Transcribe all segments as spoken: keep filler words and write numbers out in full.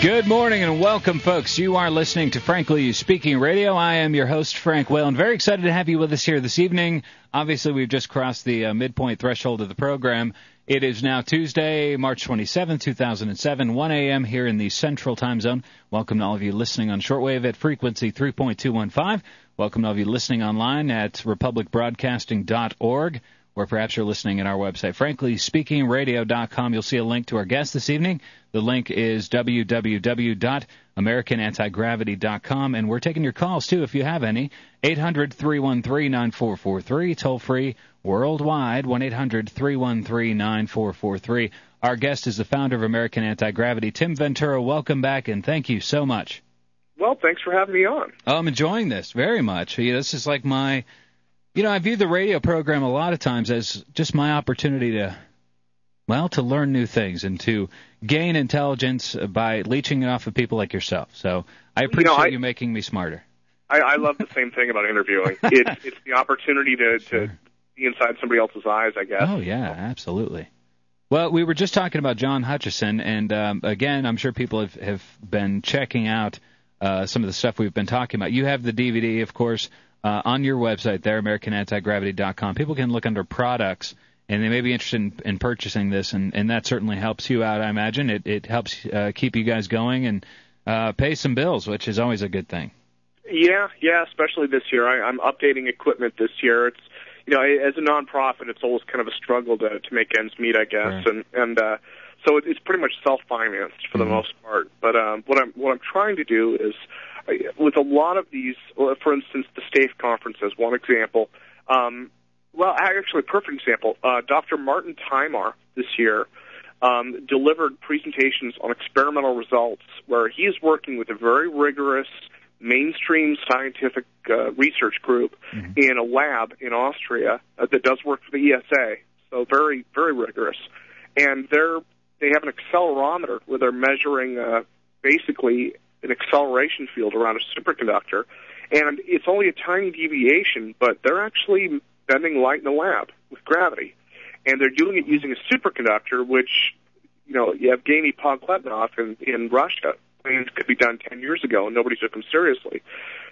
Good morning and welcome, folks. You are listening to Frankly Speaking Radio. I am your host, Frank Whalen. Very excited to have you with us here this evening. Obviously, we've just crossed the uh, midpoint threshold of the program. It is now Tuesday, March twenty-seventh, two thousand seven, one a.m. here in the Central Time Zone. Welcome to all of you listening on shortwave at frequency three point two one five. Welcome to all of you listening online at republic broadcasting dot org. Or perhaps you're listening at our website, frankly speaking radio dot com. You'll see a link to our guest this evening. The link is w w w dot american anti gravity dot com. And we're taking your calls, too, if you have any. eight hundred, three one three, nine four four three, toll free worldwide, one eight hundred, three one three, nine four four three. Our guest is the founder of American Anti-Gravity, Tim Ventura. Welcome back, and thank you so much. Well, thanks for having me on. Oh, I'm enjoying this very much. Yeah, this is like my... You know, I view the radio program a lot of times as just my opportunity to, well, to learn new things and to gain intelligence by leeching it off of people like yourself. So I appreciate you, know, I, you making me smarter. I, I love the same thing about interviewing. It's, it's the opportunity to, Sure. to be inside somebody else's eyes, I guess. Oh, yeah, absolutely. Well, we were just talking about John Hutchison, and um, again, I'm sure people have, have been checking out uh, some of the stuff we've been talking about. You have the D V D, of course, Uh, on your website there, american anti gravity dot com. People can look under products, and they may be interested in, in purchasing this, and, and that certainly helps you out, I imagine. It, it helps uh, keep you guys going and uh, pay some bills, which is always a good thing. Yeah, yeah, especially this year. I, I'm updating equipment this year. It's, you know, as a nonprofit, it's always kind of a struggle to, to make ends meet, I guess, Sure. and and uh, so it, it's pretty much self-financed for Mm-hmm. the most part. But um, what I'm what I'm trying to do is, with a lot of these, for instance, the STAFE conference as one example. Um, well, actually, a perfect example. Uh, Doctor Martin Timar this year um, delivered presentations on experimental results where he is working with a very rigorous mainstream scientific uh, research group mm-hmm. in a lab in Austria uh, that does work for the E S A. So very, very rigorous. And they're, they have an accelerometer where they're measuring uh, basically an acceleration field around a superconductor, and it's only a tiny deviation, but they're actually bending light in the lab with gravity, and they're doing it using a superconductor, which, you know, Yevgeny Pogletnov in, in Russia claims could be done ten years ago, and nobody took him seriously.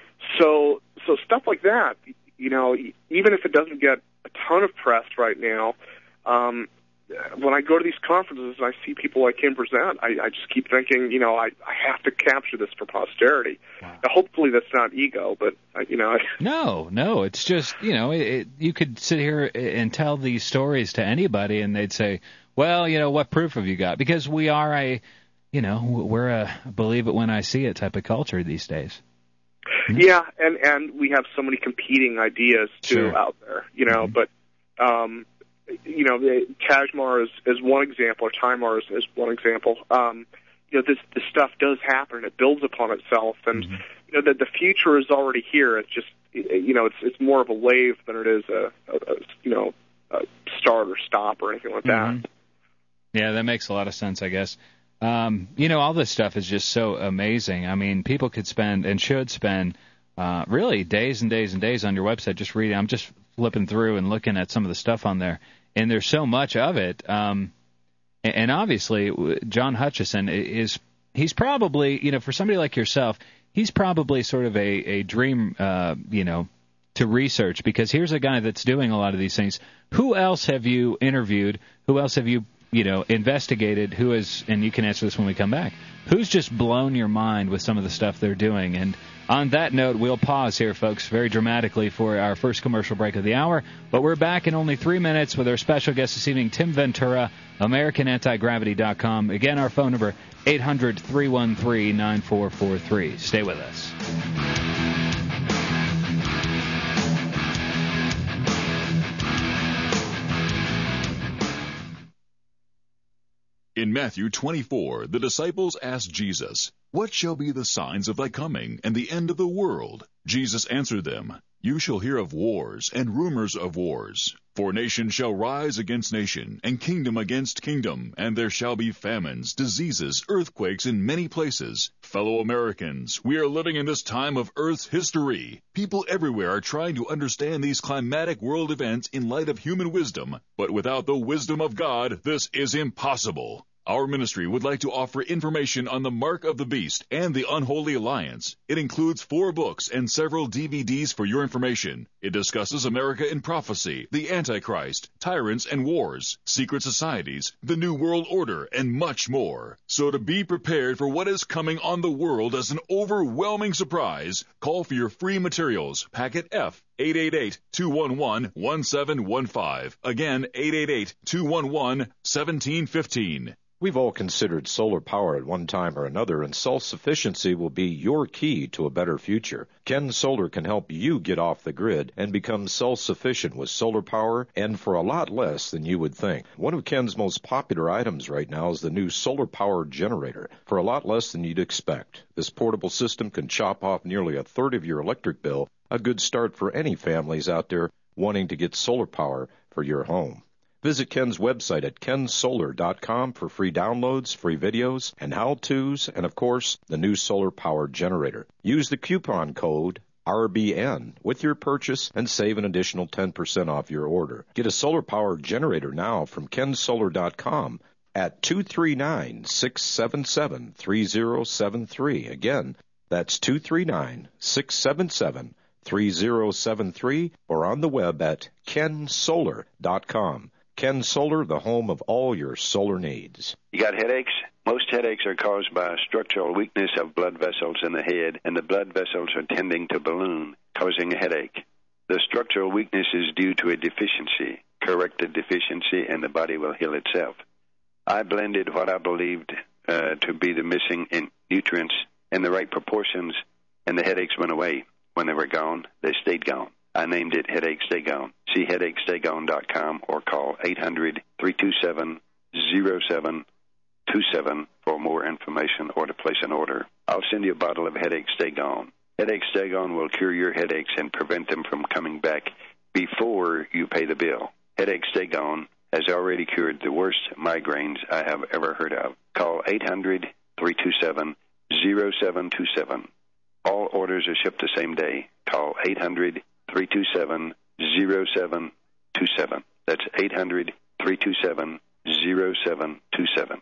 So, so stuff like that, you know, even if it doesn't get a ton of press right now, um, when I go to these conferences and I see people like him present, I, I just keep thinking, you know, I, I have to capture this for posterity. Wow. Now, hopefully that's not ego, but, uh, you know. I, no, no, it's just, you know, it, it, you could sit here and tell these stories to anybody and they'd say, well, you know, what proof have you got? Because we are a, you know, we're a believe it when I see it type of culture these days. Yeah, and, and we have so many competing ideas, too, Sure. out there, you know, mm-hmm. but, um, you know, Tajmar is, is one example, or Timar is, is one example. Um, you know, this, this stuff does happen, and it builds upon itself, and, mm-hmm. you know, the, the future is already here. It's just, you know, it's it's more of a wave than it is a, a, a you know, a start or stop or anything like that. Mm-hmm. Yeah, that makes a lot of sense, I guess. Um, you know, all this stuff is just so amazing. I mean, people could spend and should spend uh, really days and days and days on your website just reading. I'm just flipping through and looking at some of the stuff on there. And there's so much of it. Um, and obviously, John Hutchison is, he's probably, you know, for somebody like yourself, he's probably sort of a, a dream, uh, you know, to research, because here's a guy that's doing a lot of these things. Who else have you interviewed? Who else have you, you know, investigated? Who is, and you can answer this when we come back, who's just blown your mind with some of the stuff they're doing? And on that note, we'll pause here, folks, very dramatically for our first commercial break of the hour. But we're back in only three minutes with our special guest this evening, Tim Ventura, american anti gravity dot com. Again, our phone number, eight hundred, three one three, nine four four three. Stay with us. In Matthew twenty-four, the disciples asked Jesus, "What shall be the signs of thy coming and the end of the world?" Jesus answered them, "You shall hear of wars and rumors of wars. For nation shall rise against nation, and kingdom against kingdom, and there shall be famines, diseases, earthquakes in many places. Fellow Americans, we are living in this time of Earth's history. People everywhere are trying to understand these climatic world events in light of human wisdom, but without the wisdom of God, this is impossible. Our ministry would like to offer information on the Mark of the Beast and the Unholy Alliance. It includes four books and several D V Ds for your information. It discusses America in prophecy, the Antichrist, tyrants and wars, secret societies, the New World Order, and much more. So to be prepared for what is coming on the world as an overwhelming surprise, call for your free materials, packet F, eight eight eight, two one one, one seven one five. Again, eight eight eight, two one one, one seven one five. We've all considered solar power at one time or another, and self-sufficiency will be your key to a better future. Ken Solar can help you get off the grid and become self-sufficient with solar power, and for a lot less than you would think. One of Ken's most popular items right now is the new solar power generator, for a lot less than you'd expect. This portable system can chop off nearly a third of your electric bill, a good start for any families out there wanting to get solar power for your home. Visit Ken's website at ken solar dot com for free downloads, free videos, and how-tos, and of course, the new solar power generator. Use the coupon code R B N with your purchase and save an additional ten percent off your order. Get a solar power generator now from ken solar dot com at two three nine, six seven seven, three zero seven three. Again, that's two three nine, six seven seven, three zero seven three, or on the web at ken solar dot com. Ken Solar, the home of all your solar needs. You got headaches? Most headaches are caused by a structural weakness of blood vessels in the head, and the blood vessels are tending to balloon, causing a headache. The structural weakness is due to a deficiency. Correct the deficiency, and the body will heal itself. I blended what I believed uh, to be the missing in nutrients in the right proportions, and the headaches went away. When they were gone, they stayed gone. I named it Headache Stay Gone. See headache stay gone dot com or call eight hundred, three two seven, zero seven two seven for more information or to place an order. I'll send you a bottle of Headache Stay Gone. Headache Stay Gone will cure your headaches and prevent them from coming back before you pay the bill. Headache Stay Gone has already cured the worst migraines I have ever heard of. Call eight hundred, three two seven, zero seven two seven. All orders are shipped the same day. Call eight hundred, three two seven, zero seven two seven. That's eight hundred, three two seven, zero seven two seven.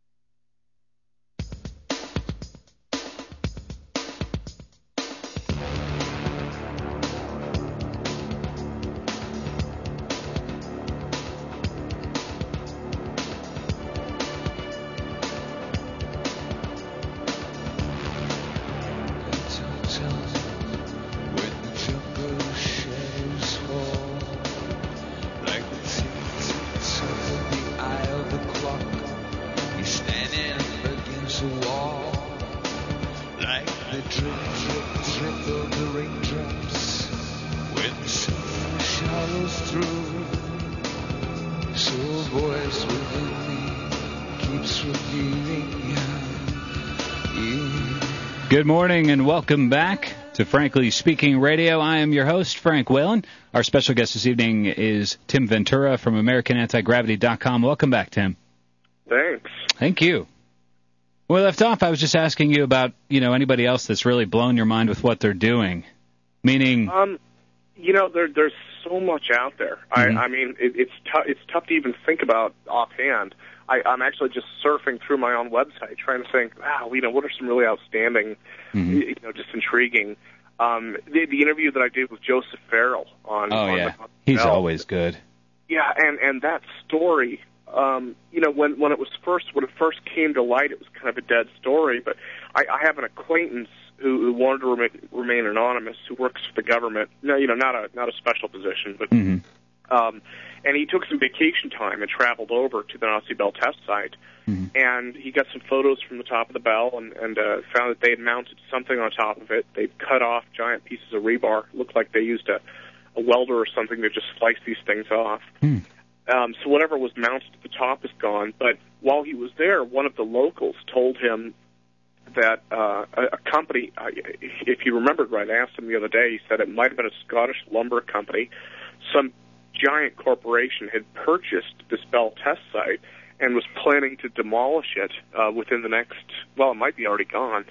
Good morning and welcome back to Frankly Speaking Radio. I am your host, Frank Whalen. Our special guest this evening is Tim Ventura from American Anti Gravity dot com. Welcome back, Tim. Thanks. Thank you. When we left off, I was just asking you about, you know, anybody else that's really blown your mind with what they're doing. Meaning, um, you know, there, there's so much out there. Mm-hmm. I, I mean, it, it's tough. It's tough to even think about offhand. I, I'm actually just surfing through my own website, trying to think, wow, you know, what are some really outstanding, mm-hmm. you know, just intriguing. Um, the, the interview that I did with Joseph Farrell on. Oh on yeah, the, he's Bell, always good. Yeah, and and that story. Um, you know, when when it was first when it first came to light, it was kind of a dead story. But I, I have an acquaintance who, who wanted to remain, remain anonymous, who works for the government. No, you know, not a not a special position, but. Mm-hmm. Um, and he took some vacation time and traveled over to the Nazi Bell test site, mm-hmm. and he got some photos from the top of the bell and, and uh, found that they had mounted something on top of it. They'd cut off giant pieces of rebar. It looked like they used a, a welder or something to just slice these things off. Mm. Um, so whatever was mounted at the top is gone. But while he was there, one of the locals told him that uh, a, a company, uh, if you remembered right, I asked him the other day, he said it might have been a Scottish lumber company, some giant corporation had purchased this Bell test site and was planning to demolish it uh, within the next, well, it might be already gone,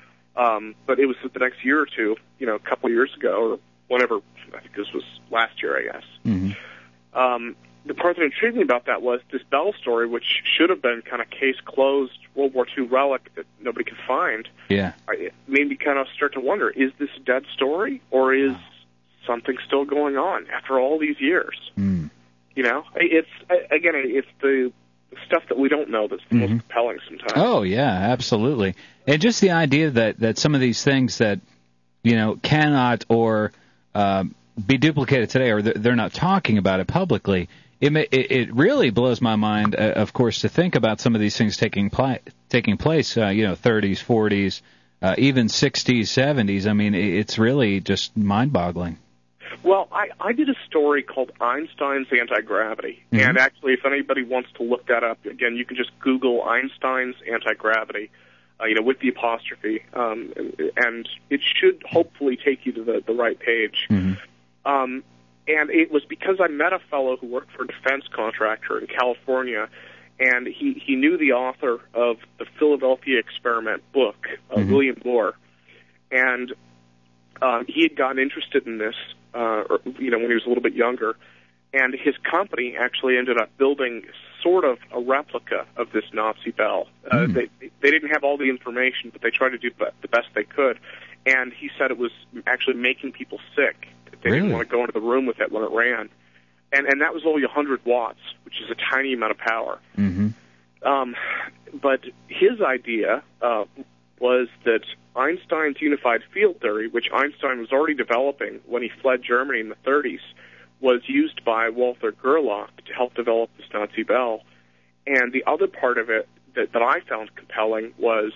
um, but it was the next year or two, you know, a couple of years ago, or whenever, I think this was last year, I guess. Mm-hmm. Um, the part that intrigued me about that was this Bell story, which should have been kind of case closed World War Two relic that nobody could find. Yeah. It made me kind of start to wonder, is this a dead story, or is wow. something still going on after all these years? Mm. You know, it's, again, it's the stuff that we don't know that's the mm-hmm. most compelling sometimes. Oh, yeah, absolutely. And just the idea that, that some of these things that, you know, cannot or uh, be duplicated today, or they're not talking about it publicly, it, may, it, it really blows my mind, uh, of course, to think about some of these things taking, pli- taking place, uh, you know, thirties, forties, uh, even sixties, seventies. I mean, it's really just mind-boggling. Well, I, I did a story called Einstein's Anti-Gravity, mm-hmm. and actually, if anybody wants to look that up, again, you can just Google Einstein's Anti-Gravity, uh, you know, with the apostrophe, um, and, and it should hopefully take you to the, the right page. Mm-hmm. Um, and it was because I met a fellow who worked for a defense contractor in California, and he, he knew the author of the Philadelphia Experiment book, uh, mm-hmm. William Moore, and um, he had gotten interested in this. Uh, or, you know, when he was a little bit younger, and his company actually ended up building sort of a replica of this Nazi bell. Uh, mm. They they didn't have all the information, but they tried to do the best they could. And he said it was actually making people sick. They really? didn't want to go into the room with it when it ran. And and that was only one hundred watts, which is a tiny amount of power. Mm-hmm. Um, but his idea uh, was that Einstein's unified field theory, which Einstein was already developing when he fled Germany in the thirties, was used by Walther Gerlach to help develop this Nazi bell. And the other part of it that, that I found compelling was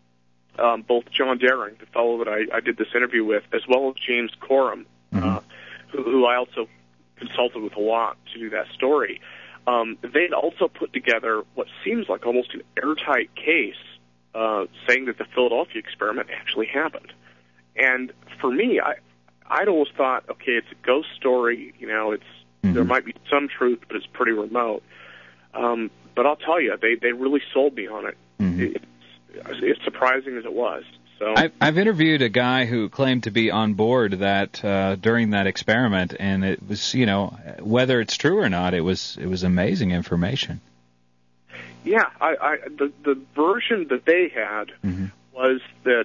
um, both John Daring, the fellow that I, I did this interview with, as well as James Coram, mm-hmm. uh, who, who I also consulted with a lot to do that story. Um, they'd also put together what seems like almost an airtight case Uh, saying that the Philadelphia experiment actually happened. And for me, I, I'd always thought, okay, it's a ghost story, you know, it's mm-hmm. there might be some truth, but it's pretty remote. Um, but I'll tell you, they, they really sold me on it. Mm-hmm. It's, it's surprising as it was. So I've, I've interviewed a guy who claimed to be on board that uh, during that experiment, and it was, you know, whether it's true or not, it was it was amazing information. Yeah, I, I, the the version that they had mm-hmm. was that,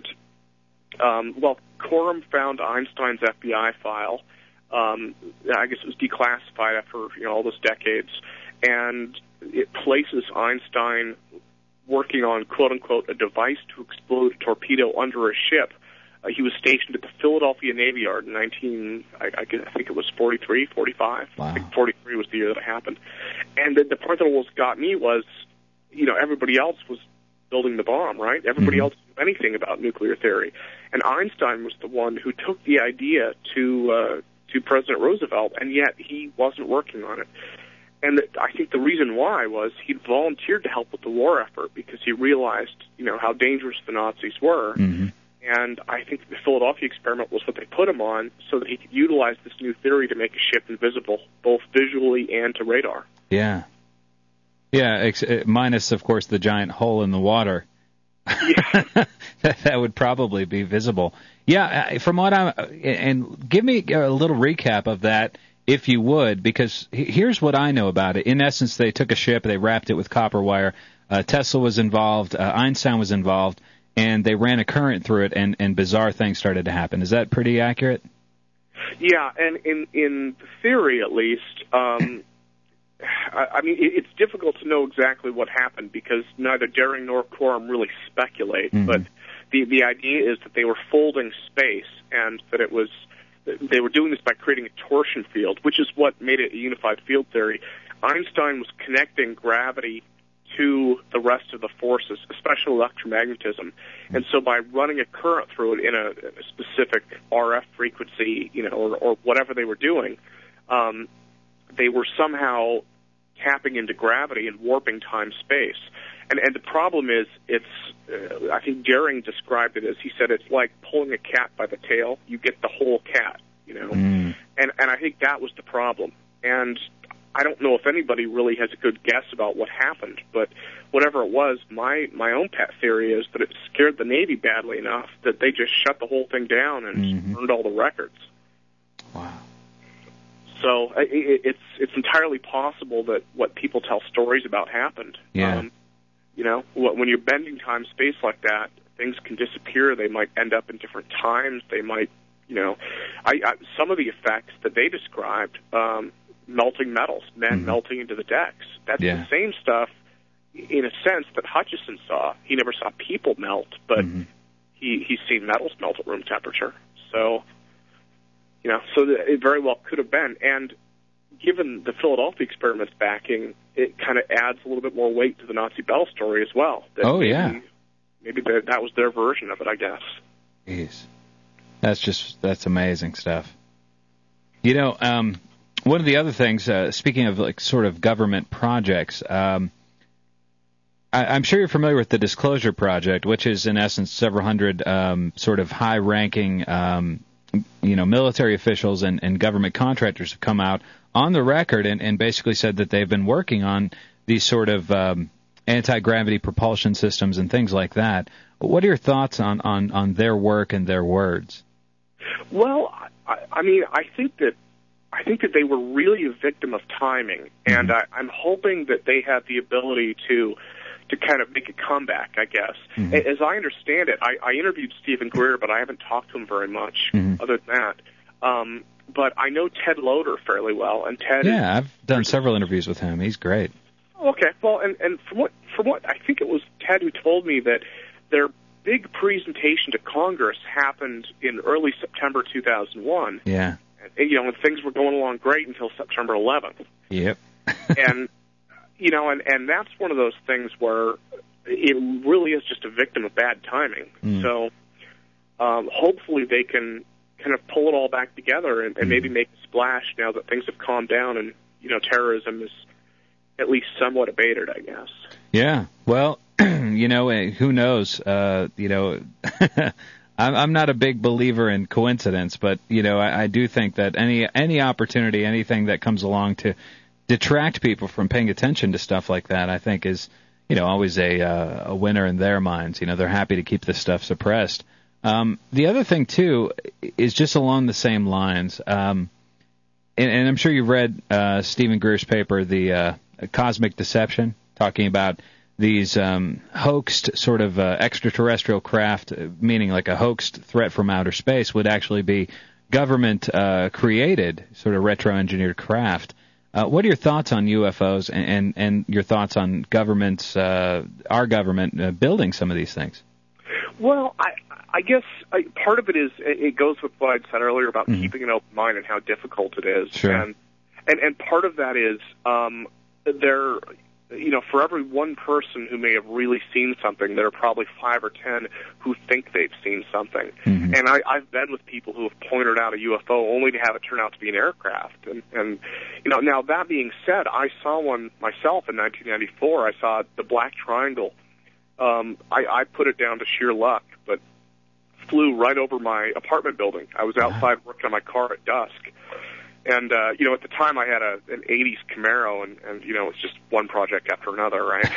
um, well, Coram found Einstein's F B I file. Um, I guess it was declassified after you know all those decades, and it places Einstein working on quote unquote a device to explode a torpedo under a ship. Uh, he was stationed at the Philadelphia Navy Yard in nineteen, I, I, I think it was forty-three, forty-five. Wow. I think forty-three was the year that it happened. And the, the part that almost got me was, you know, everybody else was building the bomb, right? Everybody mm-hmm. else knew anything about nuclear theory. And Einstein was the one who took the idea to uh, to President Roosevelt, and yet he wasn't working on it. And the, I think the reason why was he'd volunteered to help with the war effort because he realized, you know, how dangerous the Nazis were. Mm-hmm. And I think the Philadelphia experiment was what they put him on so that he could utilize this new theory to make a ship invisible, both visually and to radar. Yeah. Yeah, ex- minus, of course, the giant hole in the water. Yeah. that, that would probably be visible. Yeah, from what I'm... And give me a little recap of that, if you would, because here's what I know about it. In essence, they took a ship, they wrapped it with copper wire. Uh, Tesla was involved, uh, Einstein was involved, and they ran a current through it, and, and bizarre things started to happen. Is that pretty accurate? Yeah, and in, in theory, at least... Um, I mean, it's difficult to know exactly what happened because neither Daring nor Coram really speculate. Mm-hmm. But the the idea is that they were folding space, and that it was they were doing this by creating a torsion field, which is what made it a unified field theory. Einstein was connecting gravity to the rest of the forces, especially electromagnetism, and so by running a current through it in a, a specific R F frequency, you know, or, or whatever they were doing. Um, they were somehow tapping into gravity and warping time-space. And, and the problem is, it's, uh, I think Daring described it as, he said, it's like pulling a cat by the tail. You get the whole cat, you know. Mm. And, and I think that was the problem. And I don't know if anybody really has a good guess about what happened, but whatever it was, my, my own pet theory is that it scared the Navy badly enough that they just shut the whole thing down and mm-hmm. burned all the records. Wow. So it, it's it's entirely possible that what people tell stories about happened. Yeah. Um, you know, when you're bending time space like that, things can disappear. They might end up in different times. They might, you know, I, I some of the effects that they described, um, melting metals, men mm-hmm. melting into the decks. That's yeah. the same stuff, in a sense, that Hutchison saw. He never saw people melt, but mm-hmm. he he's seen metals melt at room temperature. So, you know, so it very well could have been. And given the Philadelphia experiment's backing, it kind of adds a little bit more weight to the Nazi Bell story as well. That oh, maybe, yeah. Maybe that was their version of it, I guess. Jeez. That's just, that's amazing stuff. You know, um, one of the other things, uh, speaking of like sort of government projects, um, I, I'm sure you're familiar with the Disclosure Project, which is in essence several hundred um, sort of high-ranking, um, you know, military officials and, and government contractors have come out on the record and, and basically said that they've been working on these sort of um, anti-gravity propulsion systems and things like that. What are your thoughts on, on, on their work and their words? Well, I, I mean, I think that I think that they were really a victim of timing, and mm-hmm. I, I'm hoping that they have the ability to to kind of make a comeback, I guess. Mm-hmm. As I understand it, I, I interviewed Stephen Greer, but I haven't talked to him very much mm-hmm. other than that. Um, but I know Ted Loder fairly well, and Ted. Yeah, is, I've done several interviews with him. He's great. Okay, well, and, and from what from what I think it was Ted who told me that their big presentation to Congress happened in early September two thousand one. Yeah. And, you know, and things were going along great until September eleventh. Yep. and you know, and and that's one of those things where it really is just a victim of bad timing. Mm. So um, hopefully they can kind of pull it all back together and, and mm. maybe make a splash now that things have calmed down and, you know, terrorism is at least somewhat abated, I guess. Yeah. Well, you know, who knows? Uh, you know, I'm, I'm not a big believer in coincidence, but, you know, I, I do think that any any opportunity, anything that comes along to detract people from paying attention to stuff like that, I think is, you know, always a uh, a winner in their minds. You know, they're happy to keep this stuff suppressed. Um, the other thing, too, is just along the same lines. Um, and, and I'm sure you've read uh, Stephen Greer's paper, The uh, Cosmic Deception, talking about these um, hoaxed sort of uh, extraterrestrial craft, meaning like a hoaxed threat from outer space, would actually be government-created, uh, sort of retro-engineered craft. Uh, what are your thoughts on U F Os and, and, and your thoughts on governments, uh, our government, uh, building some of these things? Well, I, I guess I, part of it is it goes with what I said earlier about mm-hmm. keeping an open mind and how difficult it is. Sure. And, and, and part of that is um, there, you know, for every one person who may have really seen something, there are probably five or ten who think they've seen something. Mm-hmm. And I, I've been with people who have pointed out a U F O only to have it turn out to be an aircraft. And, and you know, now that being said, I saw one myself in nineteen ninety-four. I saw the Black Triangle. Um, I, I put it down to sheer luck, but flew right over my apartment building. I was outside working on my car at dusk. And, uh, you know, at the time I had a, an eighties Camaro, and, and, you know, it's just one project after another, right?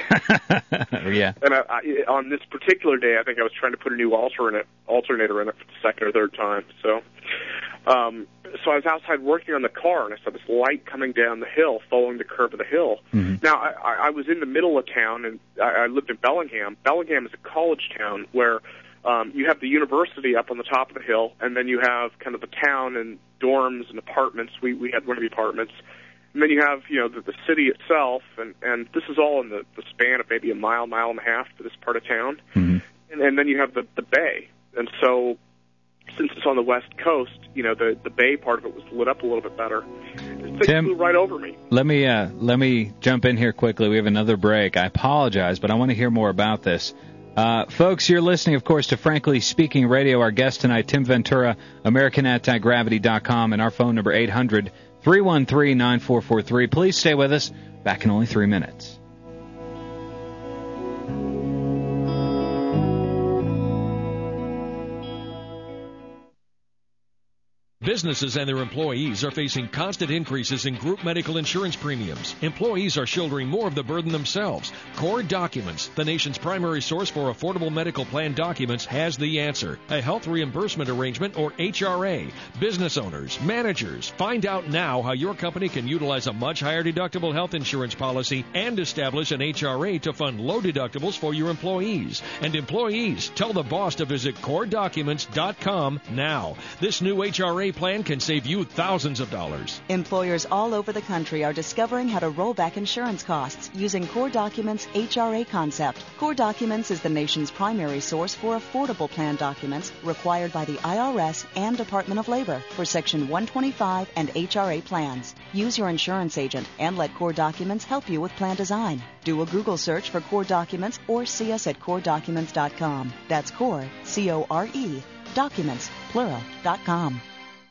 Yeah. And I, I, on this particular day, I think I was trying to put a new alternate, alternator in it for the second or third time. So, um, so I was outside working on the car, and I saw this light coming down the hill, following the curve of the hill. Mm-hmm. Now, I, I was in the middle of town, and I, I lived in Bellingham. Bellingham is a college town where Um, you have the university up on the top of the hill, and then you have kind of the town and dorms and apartments. We we had one of the apartments. And then you have, you know, the, the city itself, and, and this is all in the, the span of maybe a mile, mile and a half to this part of town. Mm-hmm. And, and then you have the, the bay. And so since it's on the west coast, you know, the, the bay part of it was lit up a little bit better. It Tim, flew right over me. Let me, uh, let me jump in here quickly. We have another break. I apologize, but I want to hear more about this. Uh, folks, you're listening, of course, to Frankly Speaking Radio. Our guest tonight, Tim Ventura, American Anti Gravity dot com, and our phone number, eight hundred, three one three, nine four four three. Please stay with us. Back in only three minutes. Businesses and their employees are facing constant increases in group medical insurance premiums. Employees are shouldering more of the burden themselves. Core Documents, the nation's primary source for affordable medical plan documents, has the answer. A health reimbursement arrangement, or H R A. Business owners, managers, find out now how your company can utilize a much higher deductible health insurance policy and establish an H R A to fund low deductibles for your employees. And employees, tell the boss to visit core documents dot com now. This new H R A plan can save you thousands of dollars. Employers all over the country are discovering how to roll back insurance costs using Core Documents' H R A concept. Core Documents is the nation's primary source for affordable plan documents required by the I R S and Department of Labor for Section one twenty-five and H R A plans. Use your insurance agent and let Core Documents help you with plan design. Do a Google search for Core Documents or see us at core documents dot com. That's Core, C O R E, documents, plural, dot com.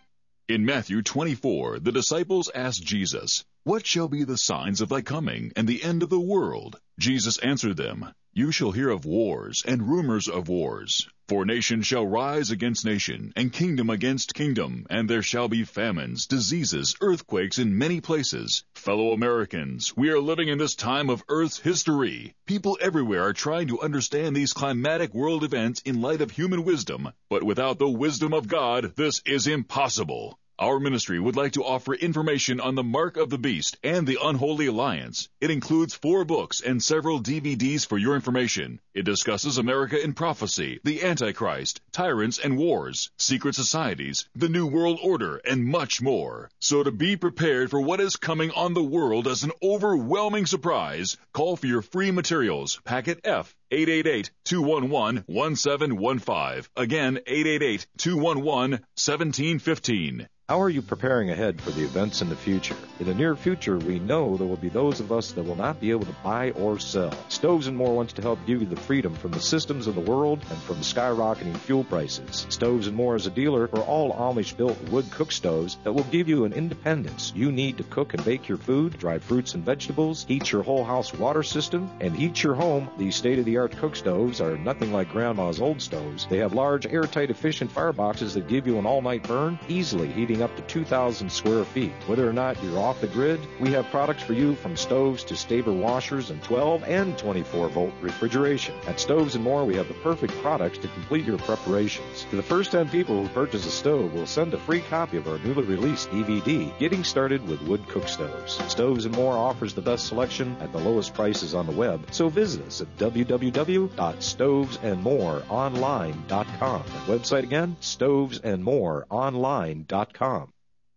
In Matthew twenty-four, the disciples asked Jesus, "What shall be the signs of thy coming and the end of the world?" Jesus answered them, "You shall hear of wars and rumors of wars. For nation shall rise against nation, and kingdom against kingdom, and there shall be famines, diseases, earthquakes in many places. Fellow Americans, we are living in this time of Earth's history. People everywhere are trying to understand these climatic world events in light of human wisdom, but without the wisdom of God, this is impossible. Our ministry would like to offer information on the Mark of the Beast and the Unholy Alliance. It includes four books and several D V Ds for your information. It discusses America in prophecy, the Antichrist, tyrants and wars, secret societies, the New World Order, and much more. So to be prepared for what is coming on the world as an overwhelming surprise, call for your free materials, packet F, eight eight eight, two one one, one seven one five. Again, eight eight eight, two one one, one seven one five. How are you preparing ahead for the events in the future? In the near future, we know there will be those of us that will not be able to buy or sell. Stoves and More wants to help give you the freedom from the systems of the world and from skyrocketing fuel prices. Stoves and More is a dealer for all Amish-built wood cook stoves that will give you an independence you need to cook and bake your food, dry fruits and vegetables, heat your whole house water system, and heat your home. These state-of-the-art cook stoves are nothing like Grandma's old stoves. They have large, airtight, efficient fireboxes that give you an all-night burn, easily heating up to two thousand square feet. Whether or not you're off the grid, we have products for you from stoves to Staber washers and twelve and twenty-four volt refrigeration. At Stoves and More, we have the perfect products to complete your preparations. To the first ten people who purchase a stove, we'll send a free copy of our newly released D V D, Getting Started with Wood Cook Stoves. Stoves and More offers the best selection at the lowest prices on the web, so visit us at w w w dot stoves and more online dot com. The website again, stoves and more online dot com.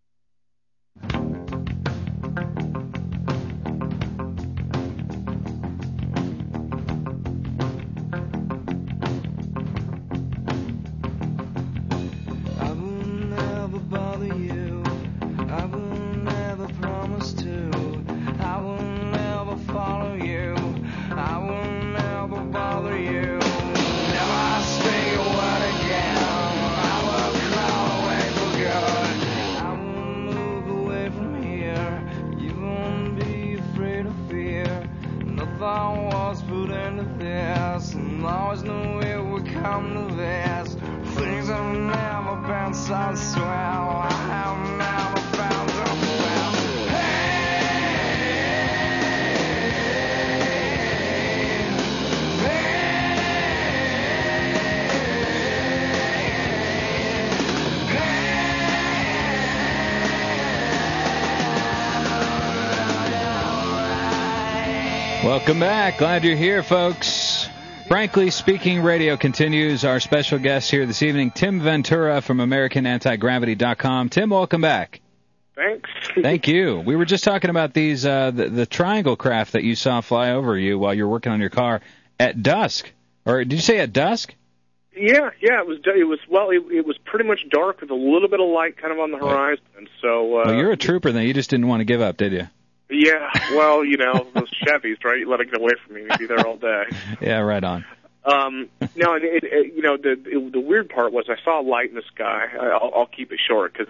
Welcome back. Glad you're here, folks. Frankly Speaking Radio continues. Our special guest here this evening, Tim Ventura from American Anti Gravity dot com. Tim, welcome back. Thanks. Thank you. We were just talking about these uh, the, the triangle craft that you saw fly over you while you were working on your car at dusk. Or did you say at dusk? Yeah, yeah. It was. It was. Well, it, it was pretty much dark with a little bit of light kind of on the horizon. And so. Uh, well, you're a trooper then. You just didn't want to give up, did you? Yeah, well, you know, those Chevys, right? You let it get away from me. You'd be there all day. Yeah, right on. Um, no, it, it, you know, the it, the weird part was I saw a light in the sky. I, I'll, I'll keep it short because it's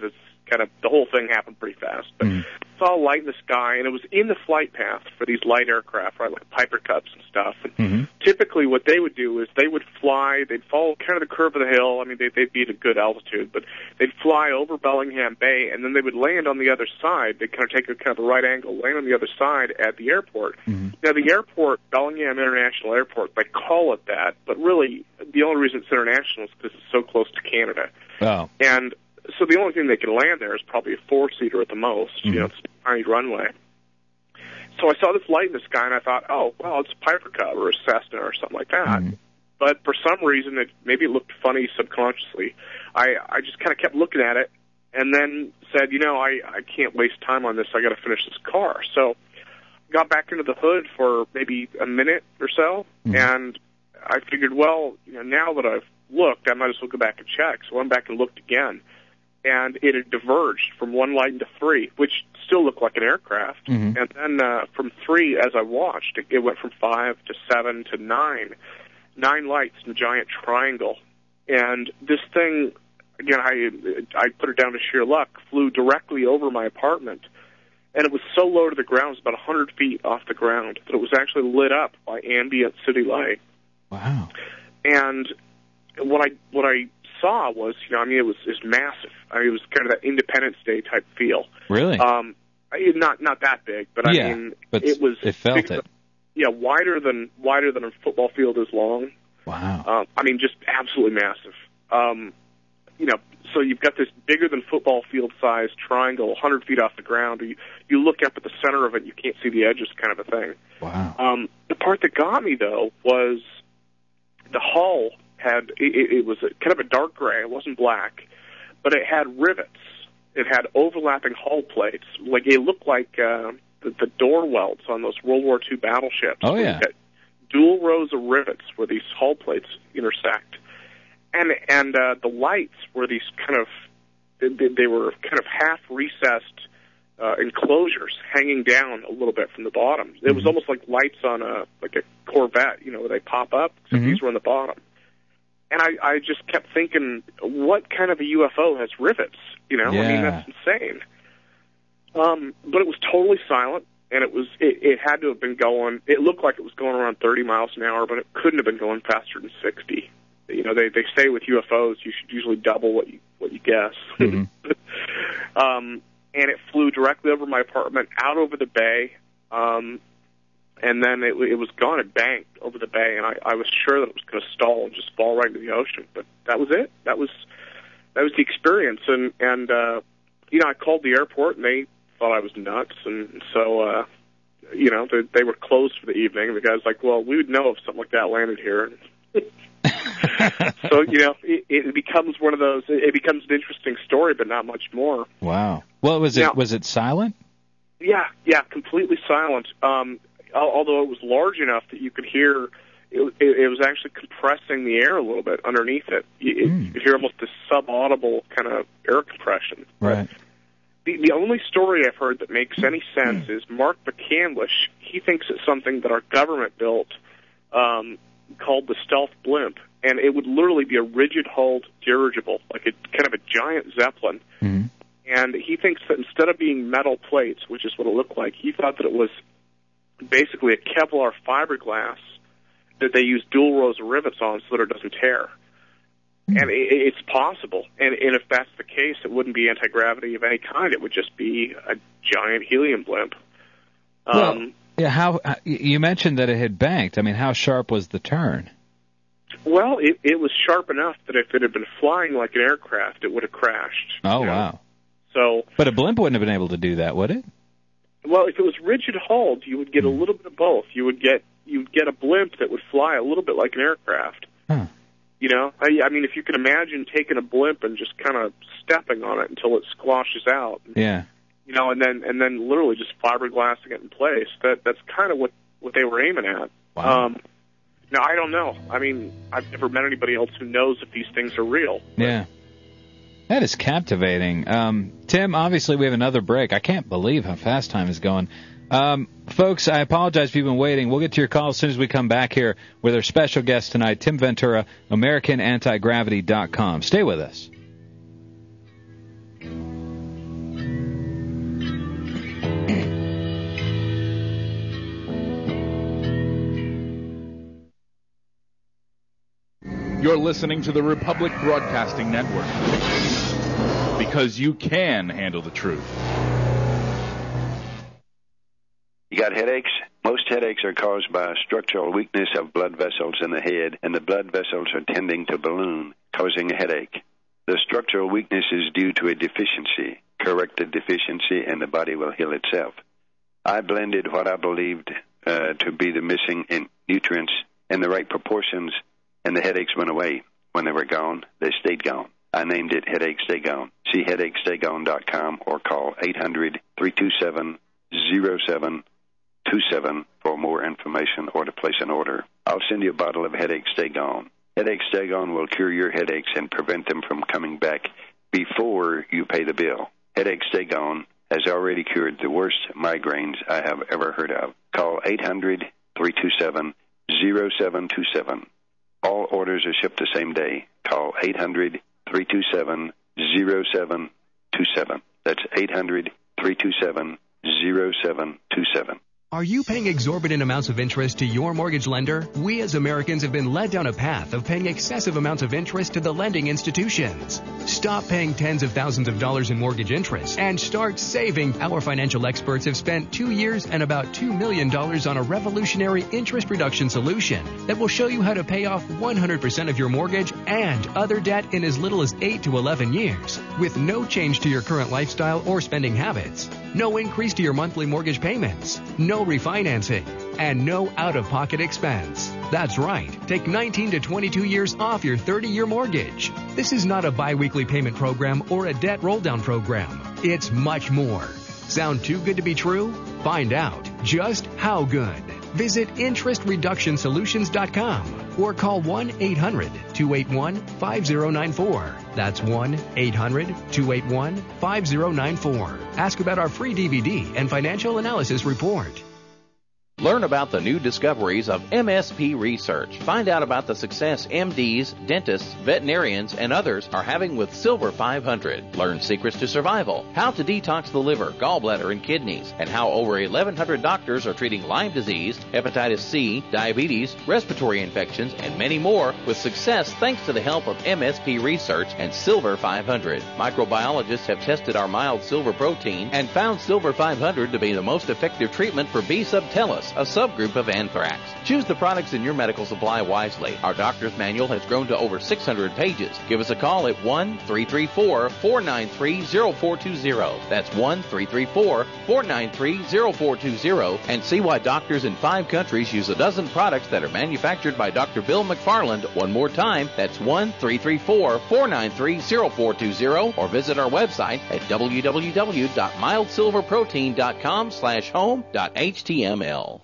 kind of the whole thing happened pretty fast. But mm. saw a light in the sky, and it was in the flight path for these light aircraft, right, like Piper Cubs and stuff. And mm-hmm. typically what they would do is they would fly, they'd follow kind of the curve of the hill. I mean, they, they'd be at a good altitude, but they'd fly over Bellingham Bay, and then they would land on the other side. They'd kind of take a kind of a right angle, land on the other side at the airport. Mm-hmm. Now, the airport, Bellingham International Airport, they call it that, but really the only reason it's international is because it's so close to Canada. Oh. And so the only thing they can land there is probably a four-seater at the most. Mm-hmm. You know, it's a tiny runway. So I saw this light in the sky, and I thought, oh, well, it's a Piper Cub or a Cessna or something like that. Mm-hmm. But for some reason, it maybe it looked funny subconsciously. I, I just kind of kept looking at it and then said, you know, I, I can't waste time on this. I got to finish this car. So got back into the hood for maybe a minute or so, mm-hmm. and I figured, well, you know, now that I've looked, I might as well go back and check. So I went back and looked again. And it had diverged from one light into three, which still looked like an aircraft. Mm-hmm. And then uh, from three, as I watched, it, it went from five to seven to nine. Nine lights in a giant triangle. And this thing, again, I I put it down to sheer luck, flew directly over my apartment. And it was so low to the ground, it was about one hundred feet off the ground, that it was actually lit up by ambient city light. Wow. And what I what I saw was, you know, I mean, it was, it was massive. I mean, it was kind of that Independence Day type feel. Really? Um, it, not not that big, but I yeah, mean, but it was. It felt bigger, it. Yeah, wider than wider than a football field is long. Wow. Um, I mean, just absolutely massive. Um, you know, so you've got this bigger than football field size triangle, one hundred feet off the ground. You you look up at the center of it, you can't see the edges, kind of a thing. Wow. Um, the part that got me though was the hull. Had it, it was a, kind of a dark gray. It wasn't black, but it had rivets. It had overlapping hull plates. Like it looked like uh, the, the door welds on those World War Two battleships. Oh yeah. Dual rows of rivets where these hull plates intersect, and and uh, the lights were these kind of they, they were kind of half recessed uh, enclosures hanging down a little bit from the bottom. It mm-hmm. was almost like lights on a like a Corvette, you know, where they pop up. Except mm-hmm. these were on the bottom. And I, I just kept thinking, what kind of a U F O has rivets? You know, yeah. I mean, that's insane. Um, but it was totally silent, and it was it, it had to have been going. It looked like it was going around thirty miles an hour, but it couldn't have been going faster than sixty. You know, they they say with U F Os, you should usually double what you what you guess. Mm-hmm. um, and it flew directly over my apartment, out over the bay. Um, And then it, it was gone. It banked over the bay, and I, I was sure that it was going to stall and just fall right into the ocean. But that was it. That was that was the experience. And and uh, you know, I called the airport, and they thought I was nuts. And so, uh, you know, they, they were closed for the evening. And the guy's like, "Well, we would know if something like that landed here." So you know, it, it becomes one of those. It becomes an interesting story, but not much more. Wow. Well, was it now, was it silent? Yeah, yeah, completely silent. Um, although it was large enough that you could hear, it, it, it was actually compressing the air a little bit underneath it. You, mm. you hear almost this subaudible kind of air compression. Right. The, the only story I've heard that makes any sense is Mark McCandlish. He thinks it's something that our government built um, called the Stealth Blimp, and it would literally be a rigid-hulled dirigible, like a kind of a giant Zeppelin. Mm. And he thinks that instead of being metal plates, which is what it looked like, he thought that it was basically a Kevlar fiberglass that they use dual rows of rivets on so that it doesn't tear. Mm. And it, it's possible. And, and if that's the case, it wouldn't be anti-gravity of any kind. It would just be a giant helium blimp. Um, well, yeah, how you mentioned that it had banked. I mean, how sharp was the turn? Well, it, it was sharp enough that if it had been flying like an aircraft, it would have crashed. Oh, you know? wow. So, but a blimp wouldn't have been able to do that, would it? Well, if it was rigid hulled, you would get a little bit of both. You would get you would get a blimp that would fly a little bit like an aircraft. Huh. You know, I, I mean, if you can imagine taking a blimp and just kind of stepping on it until it squashes out. Yeah. You know, and then and then literally just fiberglassing it in place. That that's kind of what what they were aiming at. Wow. Um, now I don't know. I mean, I've never met anybody else who knows if these things are real. Yeah. That is captivating. Um, Tim, obviously we have another break. I can't believe how fast time is going. Um, folks, I apologize if you've been waiting. We'll get to your call as soon as we come back here with our special guest tonight, Tim Ventura, American Anti Gravity dot com. Stay with us. You're listening to the Republic Broadcasting Network, because you can handle the truth. You got headaches? Most headaches are caused by a structural weakness of blood vessels in the head, and the blood vessels are tending to balloon, causing a headache. The structural weakness is due to a deficiency. Correct the deficiency, and the body will heal itself. I blended what I believed uh, to be the missing in nutrients in the right proportions, and the headaches went away. When they were gone, they stayed gone. I named it Headache Stay Gone. See headache stay gone dot com or call eight hundred, three two seven, zero seven two seven for more information or to place an order. I'll send you a bottle of Headache Stay Gone. Headache Stay Gone will cure your headaches and prevent them from coming back before you pay the bill. Headache Stay Gone has already cured the worst migraines I have ever heard of. Call eight hundred, three two seven, zero seven two seven. All orders are shipped the same day. Call eight hundred, three two seven, zero seven two seven. That's eight hundred, three two seven, zero seven two seven. Are you paying exorbitant amounts of interest to your mortgage lender? We as Americans have been led down a path of paying excessive amounts of interest to the lending institutions. Stop paying tens of thousands of dollars in mortgage interest and start saving. Our financial experts have spent two years and about two million dollars on a revolutionary interest reduction solution that will show you how to pay off one hundred percent of your mortgage and other debt in as little as eight to eleven years with no change to your current lifestyle or spending habits. No increase to your monthly mortgage payments. No refinancing. And no out-of-pocket expense. That's right. Take nineteen to twenty-two years off your thirty-year mortgage. This is not a bi-weekly payment program or a debt roll-down program. It's much more. Sound too good to be true? Find out just how good. Visit interest reduction solutions dot com or call one eight hundred, two eight one, five zero nine four. That's one eight hundred, two eight one, five zero nine four. Ask about our free D V D and financial analysis report. Learn about the new discoveries of M S P research. Find out about the success M Ds, dentists, veterinarians, and others are having with Silver five hundred. Learn secrets to survival, how to detox the liver, gallbladder, and kidneys, and how over eleven hundred doctors are treating Lyme disease, hepatitis C, diabetes, respiratory infections, and many more with success thanks to the help of M S P research and Silver five hundred. Microbiologists have tested our mild silver protein and found Silver five hundred to be the most effective treatment for B. subtilis, a subgroup of anthrax. Choose the products in your medical supply wisely. Our doctor's manual has grown to over six hundred pages. Give us a call at one three three four, four nine three, zero four two zero. That's one three three four, four nine three, zero four two zero and see why doctors in five countries use a dozen products that are manufactured by Doctor Bill McFarland. One more time, that's one three three four, four nine three, zero four two zero or visit our website at w w w dot mild silver protein dot com slash home dot h t m l.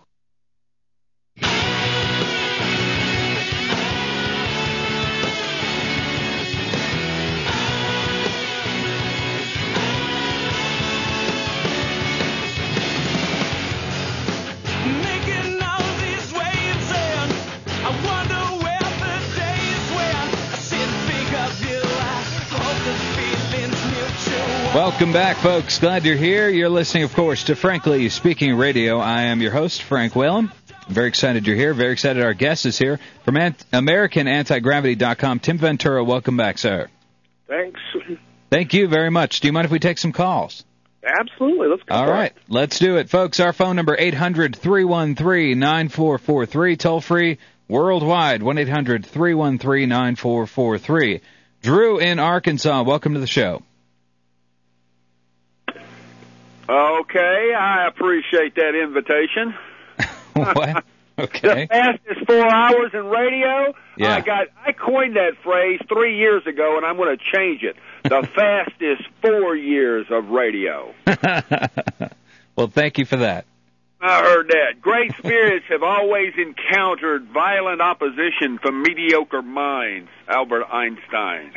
Welcome back, folks. Glad you're here. You're listening, of course, to Frankly Speaking Radio. I am your host, Frank Whalen. Very excited you're here. Very excited our guest is here. From American Anti Gravity dot com, Tim Ventura. Welcome back, sir. Thanks. Thank you very much. Do you mind if we take some calls? Absolutely. Let's go. All right. Let's do it, folks. Our phone number, eight hundred, three one three, nine four four three. Toll free worldwide, one eight hundred, three one three, nine four four three. Drew in Arkansas, welcome to the show. Okay, I appreciate that invitation. What? Okay. The fastest four hours in radio. Yeah. I got I coined that phrase three years ago, and I'm going to change it. The fastest four years of radio. Well, thank you for that. I heard that. Great spirits have always encountered violent opposition from mediocre minds. Albert Einstein.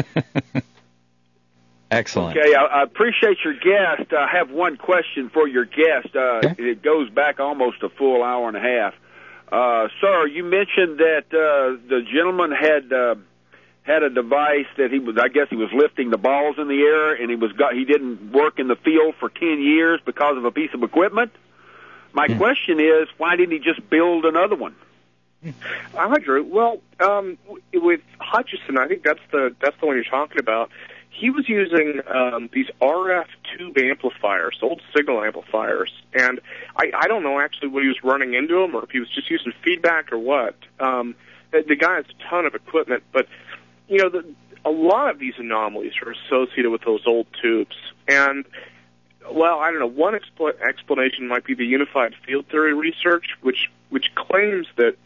Excellent. Okay, I, I appreciate your guest. I have one question for your guest. Uh, okay. It goes back almost a full hour and a half. Uh, sir, you mentioned that uh, the gentleman had uh, had a device that he was, I guess he was lifting the balls in the air, and he was got, he didn't work in the field for ten years because of a piece of equipment. My mm. question is, why didn't he just build another one? Hi, Drew. Well, um, with Hutchison, I think that's the that's the one you're talking about. He was using um, these R F tube amplifiers, old signal amplifiers, and I, I don't know actually what he was running into them, or if he was just using feedback or what. Um, the, the guy has a ton of equipment, but you know, the, a lot of these anomalies are associated with those old tubes. And well, I don't know. One expl- explanation might be the unified field theory research, which which claims that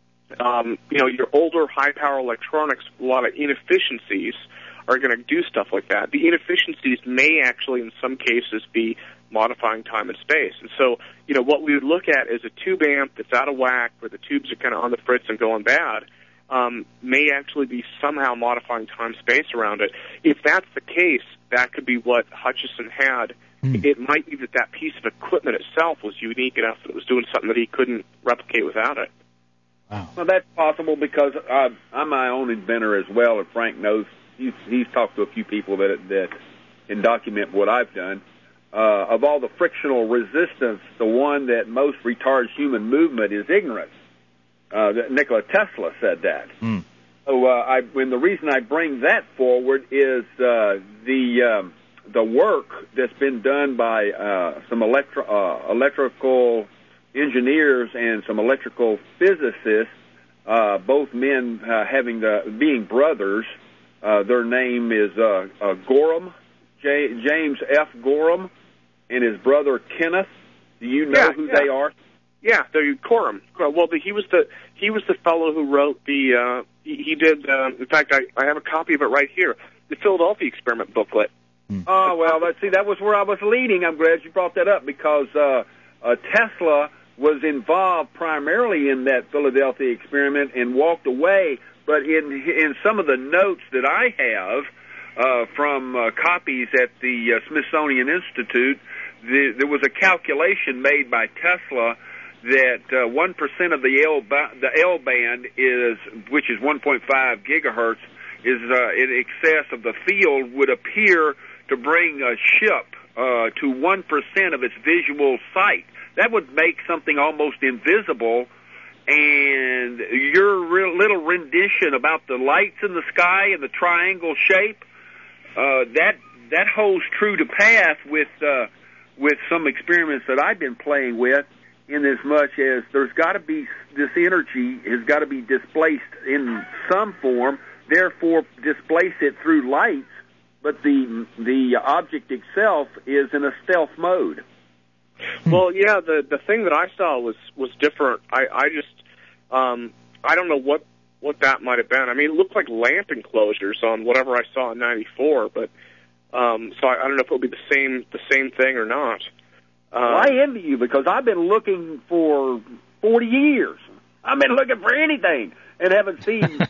um, you know, your older high power electronics, a lot of inefficiencies are going to do stuff like that. The inefficiencies may actually, in some cases, be modifying time and space. And so, you know, what we would look at is a tube amp that's out of whack, where the tubes are kind of on the fritz and going bad, um, may actually be somehow modifying time-space around it. If that's the case, that could be what Hutchison had. Mm. It might be that that piece of equipment itself was unique enough that it was doing something that he couldn't replicate without it. Wow. Well, that's possible because uh, I'm my own inventor as well, and Frank knows. He's, he's talked to a few people that that can document what I've done. Uh, of all the frictional resistance, the one that most retards human movement is ignorance. Uh, Nikola Tesla said that. Mm. So, uh, I, when the reason I bring that forward is uh, the um, the work that's been done by uh, some electro, uh, electrical engineers and some electrical physicists, uh, both men uh, having the being brothers. Uh, their name is uh, uh, Gorham, J- James F. Gorham, and his brother Kenneth. Do you know yeah, who yeah. they are? Yeah, the Gorham. Well, the, he was the he was the fellow who wrote the. Uh, he, he did. Uh, in fact, I, I have a copy of it right here. The Philadelphia Experiment booklet. Hmm. Oh well, let's see. That was where I was leading. I'm glad you brought that up because uh, uh, Tesla was involved primarily in that Philadelphia experiment and walked away. But in in some of the notes that I have uh, from uh, copies at the uh, Smithsonian Institute, the, there was a calculation made by Tesla that uh, one percent of the L ba- the L band is, which is one point five gigahertz, is uh, in excess of the field would appear to bring a ship uh, to one percent of its visual sight. That would make something almost invisible. And your real little rendition about the lights in the sky and the triangle shape, uh, that that holds true to pass with uh, with some experiments that I've been playing with, in as much as there's got to be, this energy has got to be displaced in some form, therefore displace it through lights, but the the object itself is in a stealth mode. Well, yeah, the the thing that I saw was was different. I I just um I don't know what what that might have been. I mean, it looked like lamp enclosures on whatever I saw in ninety-four, but um so I, I don't know if it'll be the same the same thing or not. Um, well, I envy you because I've been looking for forty years. I've been looking for anything and haven't seen.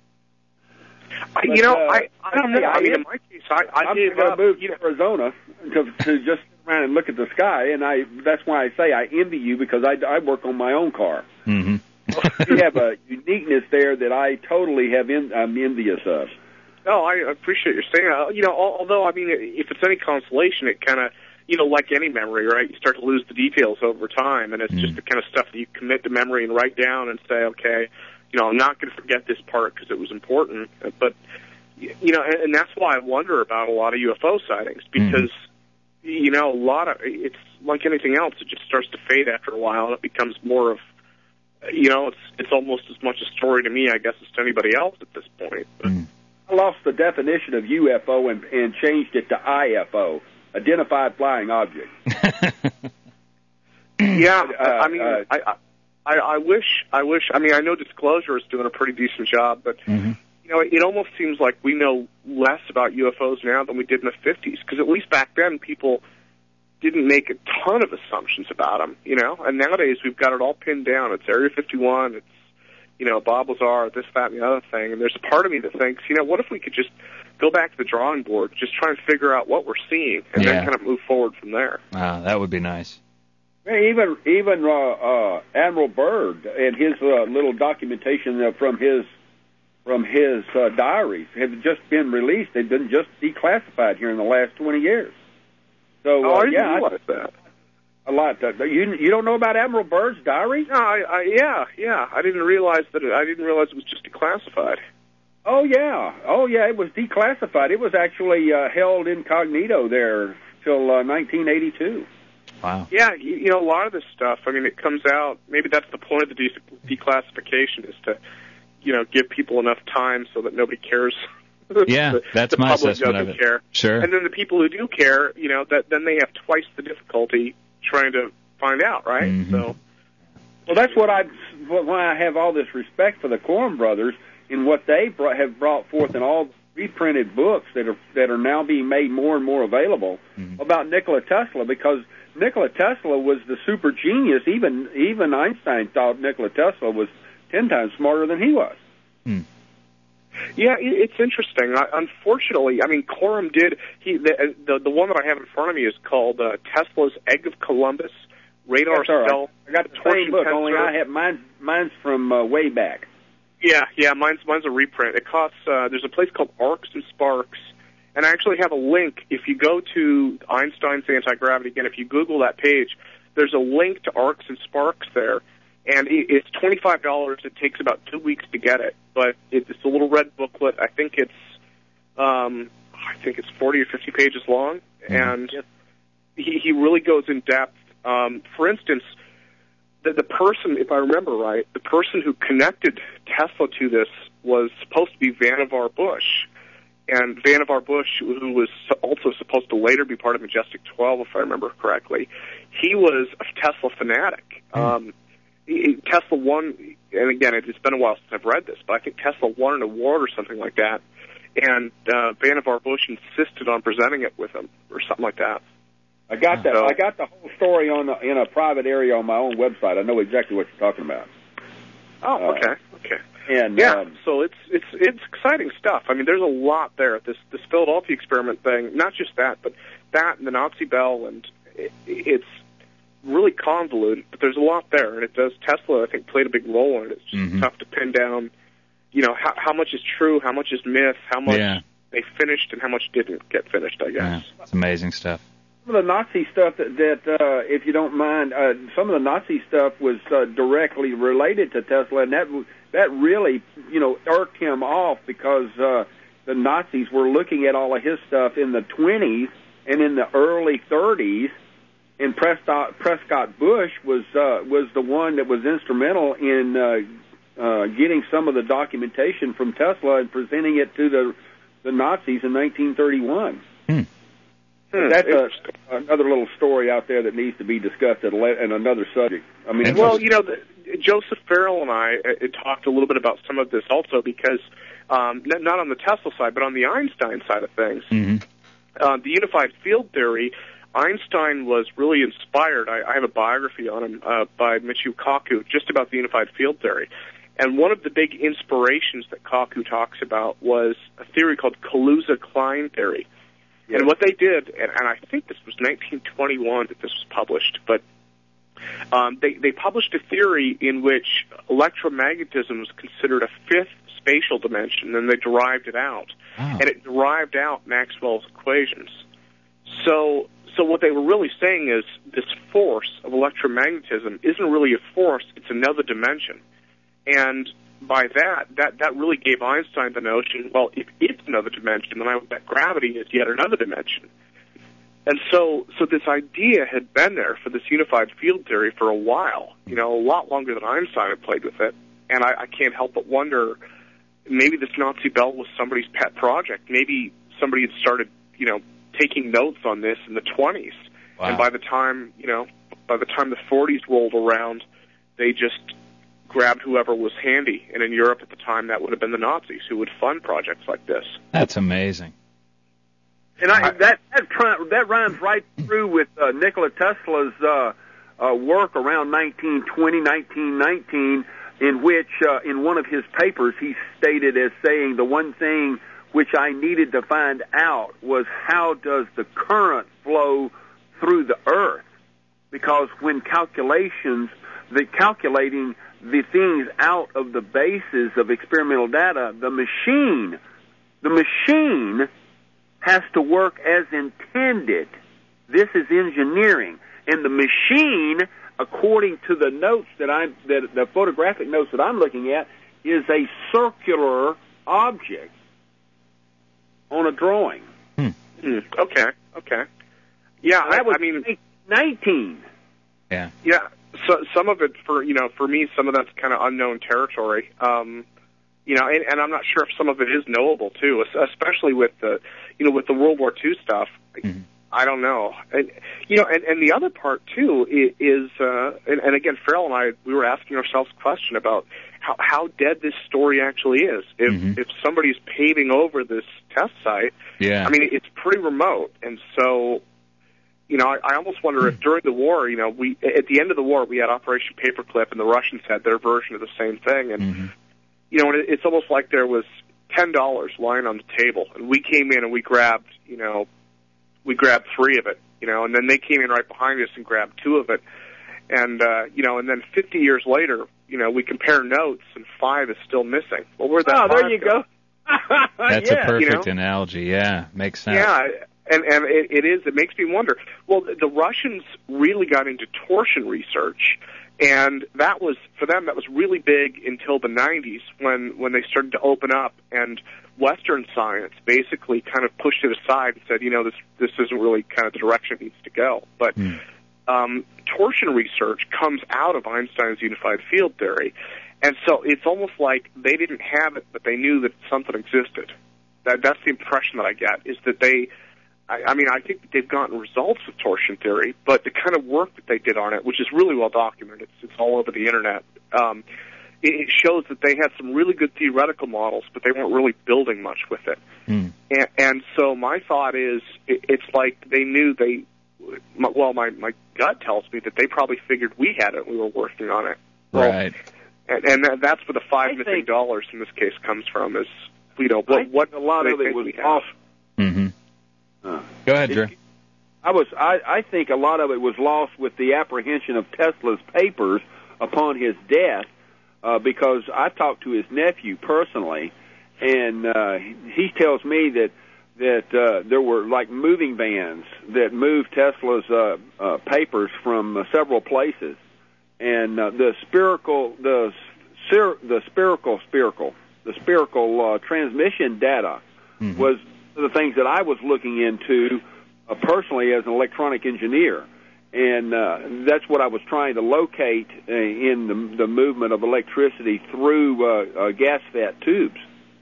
But, you know, uh, I I don't know. I, I mean, in my case, I I I'm gave going to up. move You know, to Arizona to to just sit around and look at the sky, and I that's why I say I envy you because I, I work on my own car. Mm-hmm. You have a uniqueness there that I totally have. In, I'm envious of. No, I appreciate your saying that. You know, although I mean, if it's any consolation, it kind of, you know, like any memory, right? You start to lose the details over time, and it's mm. just the kind of stuff that you commit to memory and write down and say, okay, you know, I'm not going to forget this part because it was important. But, you know, and, and that's why I wonder about a lot of U F O sightings because, mm. you know, a lot of, it's like anything else. It just starts to fade after a while, and it becomes more of, you know, it's it's almost as much a story to me, I guess, as to anybody else at this point. But, mm. I lost the definition of U F O and, and changed it to I F O, Identified Flying Object. yeah, uh, I mean, uh, I, I I wish, I wish, I mean, I know Disclosure is doing a pretty decent job, but, mm-hmm. you know, it almost seems like we know less about U F Os now than we did in the fifties, because at least back then people didn't make a ton of assumptions about them, you know, and nowadays we've got it all pinned down. It's Area fifty-one, it's, you know, Bob Lazar, this, that, and the other thing, and there's a part of me that thinks, you know, what if we could just go back to the drawing board, just try and figure out what we're seeing, and yeah. then kind of move forward from there. Wow, that would be nice. Even even uh, uh, Admiral Byrd and his uh, little documentation uh, from his from his uh, diaries have just been released. They've been just declassified here in the last twenty years. So oh, uh, I didn't yeah, realize I, that. A lot. Uh, you you don't know about Admiral Byrd's diary? No, I, I, yeah, yeah. I didn't realize that. It, I didn't realize it was just declassified. Oh yeah, oh yeah. It was declassified. It was actually uh, held incognito there till uh, nineteen eighty-two. Wow. Yeah, you, you know, a lot of this stuff. I mean, it comes out. Maybe that's the point of the de- declassification is to, you know, give people enough time so that nobody cares. Yeah, the, that's the my public assessment doesn't of it. Care. Sure. And then the people who do care, you know, that then they have twice the difficulty trying to find out, right? Mm-hmm. So, well, that's what I why I have all this respect for the Coram brothers in what they brought, have brought forth in all reprinted books that are that are now being made more and more available mm-hmm. about Nikola Tesla, because Nikola Tesla was the super genius. Even even Einstein thought Nikola Tesla was ten times smarter than he was. Hmm. Yeah, it's interesting. I, unfortunately, I mean, Coram did. He the, the the one that I have in front of me is called uh, Tesla's Egg of Columbus. Radar That's Cell. Right. I got the same book, tensor. only I have mine's mine's from uh, way back. Yeah, yeah, mine's mine's a reprint. It costs. Uh, there's a place called Arcs and Sparks, and I actually have a link. If you go to Einstein's anti-gravity again, if you Google that page, there's a link to Arcs and Sparks there. And it's twenty-five dollars. It takes about two weeks to get it, but it's a little red booklet. I think it's, um, I think it's forty or fifty pages long, mm-hmm. and he, he really goes in depth. Um, for instance, the, the person, if I remember right, the person who connected Tesla to this was supposed to be Vannevar Bush, and Vannevar Bush, who was also supposed to later be part of Majestic twelve, if I remember correctly, he was a Tesla fanatic. Mm-hmm. Um, Tesla won, and again, it's been a while since I've read this, but I think Tesla won an award or something like that, and uh, Vannevar Bush insisted on presenting it with him, or something like that. I got that. So, I got the whole story on the, in a private area on my own website. I know exactly what you're talking about. Oh, okay, uh, okay. And yeah, um, so it's it's it's exciting stuff. I mean, there's a lot there. This this Philadelphia experiment thing, not just that, but that and the Nazi Bell, and it, it's really convoluted, but there's a lot there, and it does. Tesla, I think, played a big role in it. It's just mm-hmm. tough to pin down, you know, how, how much is true, how much is myth, how much yeah. they finished, and how much didn't get finished, I guess. Yeah, it's amazing stuff. Some of the Nazi stuff that, that uh, if you don't mind, uh, some of the Nazi stuff was uh, directly related to Tesla, and that that really, you know, irked him off because uh, the Nazis were looking at all of his stuff in the twenties and in the early thirties. And Prescott, Prescott Bush was uh, was the one that was instrumental in uh, uh, getting some of the documentation from Tesla and presenting it to the the Nazis in nineteen thirty-one. Hmm. Hmm, That's a, another little story out there that needs to be discussed at, a, at another subject. I mean, well, you know, the, Joseph Farrell and I uh, talked a little bit about some of this also because um, not on the Tesla side, but on the Einstein side of things, mm-hmm. uh, the unified field theory. Einstein was really inspired. I, I have a biography on him uh, by Michio Kaku, just about the unified field theory. And one of the big inspirations that Kaku talks about was a theory called Kaluza-Klein theory. Yes. And what they did, and, and I think this was nineteen twenty-one that this was published, but um, they, they published a theory in which electromagnetism was considered a fifth spatial dimension, and they derived it out. Wow. And it derived out Maxwell's equations. So... So what they were really saying is this force of electromagnetism isn't really a force, it's another dimension. And by that, that, that really gave Einstein the notion, well, if it's another dimension, then I would bet gravity is yet another dimension. And so so this idea had been there for this unified field theory for a while, you know, a lot longer than Einstein had played with it. And I, I can't help but wonder, maybe this Nazi Bell was somebody's pet project. Maybe somebody had started, you know, taking notes on this in the twenties, wow. and by the time you know, by the time the forties rolled around, they just grabbed whoever was handy. And in Europe at the time, that would have been the Nazis who would fund projects like this. That's amazing. And I, that that that runs right through with uh, Nikola Tesla's uh, uh, work around nineteen twenty, nineteen nineteen, in which uh, in one of his papers he stated as saying the one thing which I needed to find out was how does the current flow through the Earth? Because when calculations, the calculating the things out of the basis of experimental data, the machine, the machine has to work as intended. This is engineering. and the machine, according to the notes that I'm, that the photographic notes that I'm looking at, is a circular object on a drawing. Hmm. Hmm. Okay, okay. Yeah, I, that was I mean, nineteen. Yeah. Yeah. So some of it for you know for me, some of that's kind of unknown territory. Um, you know, and, and I'm not sure if some of it is knowable too, especially with the you know with the World War Two stuff. Mm-hmm. I don't know. And, you know, and, and the other part too is, is uh, and, and again, Farrell and I, we were asking ourselves a question about how, how dead this story actually is. If Mm-hmm. if somebody's paving over this test site, Yeah. I mean, it's pretty remote, and so. You know, I, I almost wonder if during the war, you know, we at the end of the war we had Operation Paperclip, and the Russians had their version of the same thing, and Mm-hmm. you know, it, it's almost like there was ten dollars lying on the table, and we came in and we grabbed, you know, we grabbed three of it, you know, and then they came in right behind us and grabbed two of it, and uh, you know, and then fifty years later, you know, we compare notes, and five is still missing. Well, where'd that? Oh, there five you go? go. That's yeah, a perfect you know? analogy. Yeah, makes sense. Yeah. And, and it, it is, it makes me wonder. Well, the, the Russians really got into torsion research, and that was, for them, that was really big until the nineties when, when they started to open up, and Western science basically kind of pushed it aside and said, you know, this, this isn't really kind of the direction it needs to go. But Mm. um, torsion research comes out of Einstein's unified field theory, and so it's almost like they didn't have it, but they knew that something existed. That, that's the impression that I get, is that they... I, I mean, I think they've gotten results of torsion theory, but the kind of work that they did on it, which is really well documented, it's, it's all over the internet, um, it, it shows that they had some really good theoretical models, but they weren't really building much with it. Mm. And, and so my thought is, it, it's like they knew they, my, well, my, my gut tells me that they probably figured we had it and we were working on it. Well, Right. And, and that, that's where the five I missing think- dollars in this case comes from, is, you know, what, I what think a lot they of it think was we have. lost. Mm-hmm. Uh, Go ahead, Drew. I was. I, I think a lot of it was lost with the apprehension of Tesla's papers upon his death, uh, because I talked to his nephew personally, and uh, he tells me that that uh, there were like moving vans that moved Tesla's uh, uh, papers from uh, several places, and uh, the spherical the the spherical spherical the spherical uh, transmission data Mm-hmm. was the things that I was looking into uh, personally as an electronic engineer, and uh, that's what I was trying to locate uh, in the, the movement of electricity through uh, uh, gas fat tubes.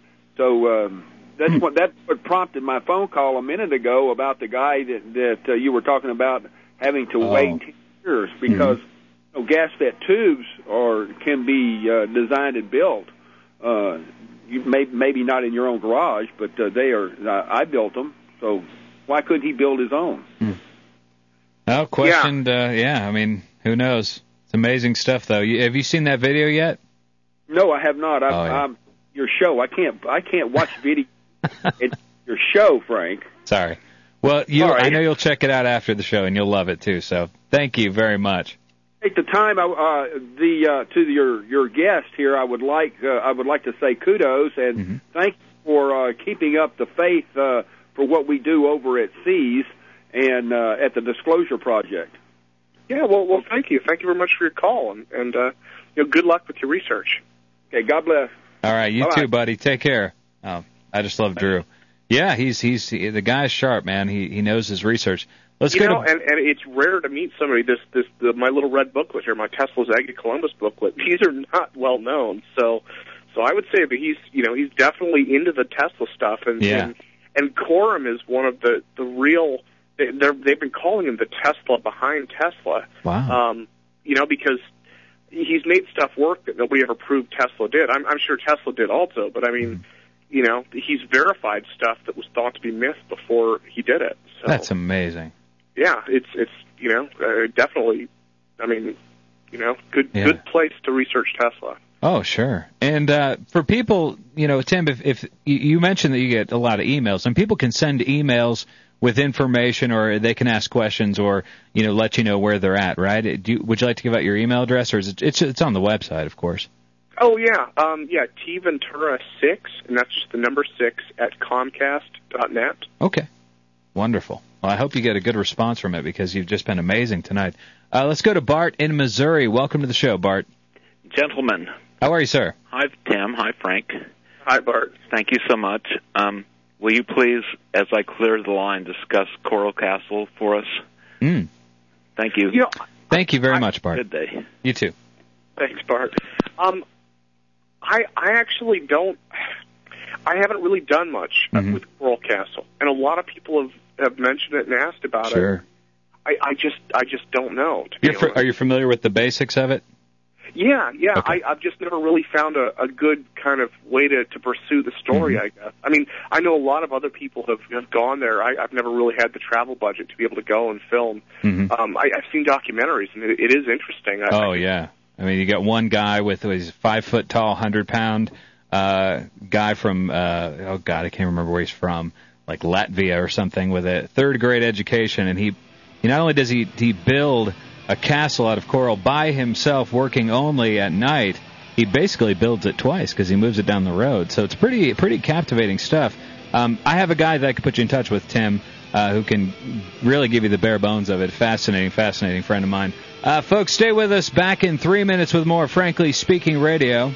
So um, that's what that's what prompted my phone call a minute ago about the guy that that uh, you were talking about having to Oh. wait ten years because Mm-hmm. you know, gas fat tubes are can be uh, designed and built. Uh, You may, maybe not in your own garage, but uh, they are. Uh, I built them, so why couldn't he build his own? Oh, questioned. Yeah. Uh, yeah, I mean, who knows? It's amazing stuff, though. You, have you seen that video yet? No, I have not. I'm, Oh, yeah. I'm your show. I can't. I can't watch video. It's your show, Frank. Sorry. Well, you. All right. I know you'll check it out after the show, and you'll love it too. So, thank you very much. Take the time. Uh, the uh, to your your guest here. I would like. Uh, I would like to say kudos and Mm-hmm. thank you for uh, keeping up the faith uh, for what we do over at Seas and uh, at the Disclosure Project. Yeah, well, well, thank you. Thank you very much for your call, and, and uh, you know, good luck with your research. Okay, God bless. All right, you Bye-bye. too, buddy. Take care. Oh, I just love Drew. Yeah, he's he's he, the guy's sharp, man. He he knows his research. Let's you go know, to. and, and it's rare to meet somebody. This this the, my little red booklet here, my Tesla's Aggie Columbus booklet. These are not well known, so so I would say that he's you know he's definitely into the Tesla stuff, and Yeah. and, and Quorum is one of the the real. They, they're, they've been calling him the Tesla behind Tesla. Wow. Um, you know, because he's made stuff work that nobody ever proved Tesla did. I'm, I'm sure Tesla did also, but I mean, you know, he's verified stuff that was thought to be myth before he did it. So, That's amazing. yeah, it's it's you know uh, definitely. I mean, you know, good Yeah. good place to research Tesla. Oh, sure. And uh, for people, you know, Tim, if, if you you mentioned that you get a lot of emails, and people can send emails with information, or they can ask questions, or you know, let you know where they're at, right? Do you, would you like to give out your email address, or is it it's it's on the website, of course? Oh yeah, um, yeah, T Ventura six, and that's just the number six at Comcast dot net. Okay, wonderful. Well, I hope you get a good response from it because you've just been amazing tonight. Uh, let's go to Bart in Missouri. Welcome to the show, Bart. Gentlemen. How are you, sir? Hi, Tim. Hi, Frank. Hi, Bart. Thank you so much. Um, will you please, as I clear the line, discuss Coral Castle for us? Mm. Thank you. you know, Thank you very I, much, Bart. Good day. You too. Thanks, Bart. Um, I I actually don't. I haven't really done much mm-hmm. with Coral Castle, and a lot of people have, have mentioned it and asked about sure. it. I, I just I just don't know. To You're for, are you familiar with the basics of it? Yeah, yeah. Okay. I, I've just never really found a, a good kind of way to, to pursue the story, mm-hmm. I guess. I mean, I know a lot of other people have, have gone there. I, I've never really had the travel budget to be able to go and film. Mm-hmm. Um, I, I've seen documentaries, and it, it is interesting. I, oh, I, yeah. I mean, you got one guy with his five-foot-tall, hundred-pound uh, guy from, uh, oh, God, I can't remember where he's from, like Latvia or something, with a third-grade education, and he, he not only does he, he build a castle out of coral by himself, working only at night, he basically builds it twice because he moves it down the road. So it's pretty pretty captivating stuff. Um, I have a guy that I could put you in touch with, Tim, uh, who can really give you the bare bones of it. Fascinating, fascinating friend of mine. Uh, folks, stay with us. Back in three minutes with more Frankly Speaking Radio.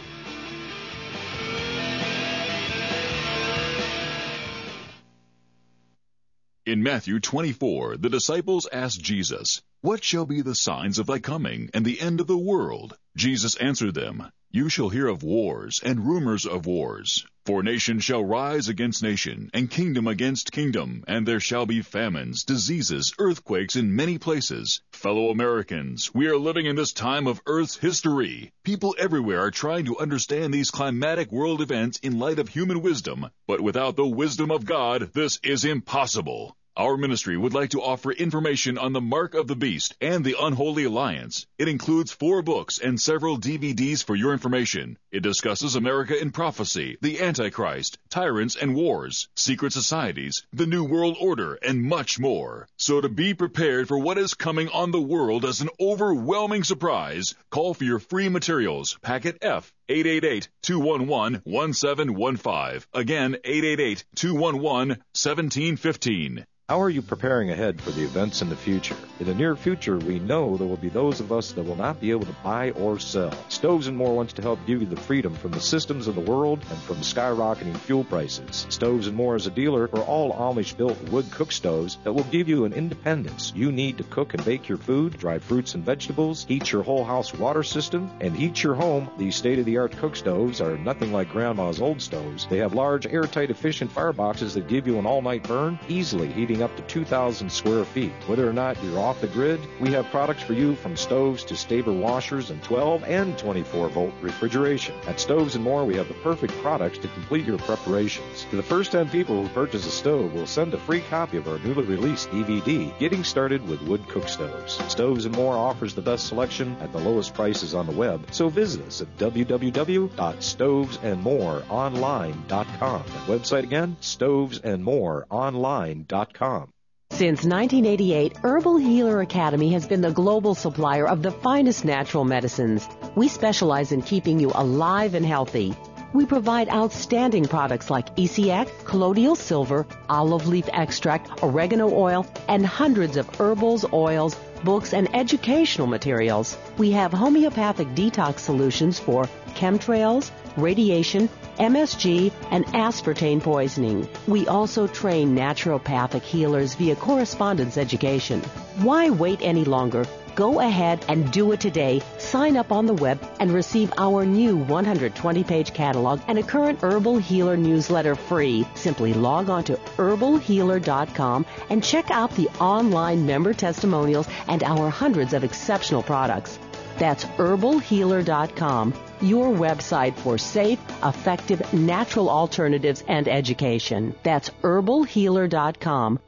In Matthew twenty-four, the disciples asked Jesus, "What shall be the signs of thy coming and the end of the world?" Jesus answered them, "You shall hear of wars and rumors of wars. For nation shall rise against nation, and kingdom against kingdom, and there shall be famines, diseases, earthquakes in many places. Fellow Americans, we are living in this time of Earth's history. People everywhere are trying to understand these climatic world events in light of human wisdom, but without the wisdom of God, this is impossible. Our ministry would like to offer information on the Mark of the Beast and the Unholy Alliance. It includes four books and several D V Ds for your information. It discusses America in prophecy, the Antichrist, tyrants and wars, secret societies, the New World Order, and much more. So to be prepared for what is coming on the world as an overwhelming surprise, call for your free materials, packet F, eight eight eight, two one one, one seven one five. Again, eight eight eight, two one one, one seven one five. How are you preparing ahead for the events in the future? In the near future, we know there will be those of us that will not be able to buy or sell. Stoves and More wants to help give you the freedom from the systems of the world and from skyrocketing fuel prices. Stoves and More is a dealer for all Amish-built wood cook stoves that will give you an independence you need to cook and bake your food, dry fruits and vegetables, heat your whole house water system, and heat your home. These state-of-the-art cook stoves are nothing like Grandma's old stoves. They have large, airtight, efficient fireboxes that give you an all-night burn, easily heating up to two thousand square feet. Whether or not you're off the grid, we have products for you from stoves to Staber washers and twelve and twenty-four volt refrigeration. At Stoves and More, we have the perfect products to complete your preparations. To the first ten people who purchase a stove, we'll send a free copy of our newly released D V D, Getting Started with Wood Cook Stoves. Stoves and More offers the best selection at the lowest prices on the web, so visit us at w w w dot stoves and more online dot com. That website again, stoves and more online dot com. Since nineteen eighty-eight, Herbal Healer Academy has been the global supplier of the finest natural medicines. We specialize in keeping you alive and healthy. We provide outstanding products like E C X, colloidal silver, olive leaf extract, oregano oil, and hundreds of herbals, oils, books, and educational materials. We have homeopathic detox solutions for chemtrails, radiation, M S G, and aspartame poisoning. We also train naturopathic healers via correspondence education. Why wait any longer? Go ahead and do it today. Sign up on the web and receive our new one hundred twenty page catalog and a current Herbal Healer newsletter free. Simply log on to herbal healer dot com and check out the online member testimonials and our hundreds of exceptional products. That's herbal healer dot com, your website for safe, effective, natural alternatives and education. That's herbal healer dot com.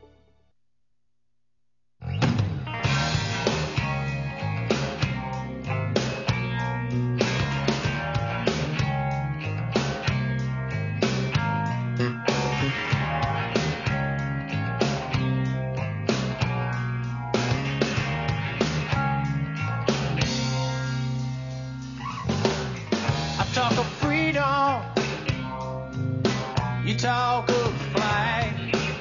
Talk of freedom, you talk of flag.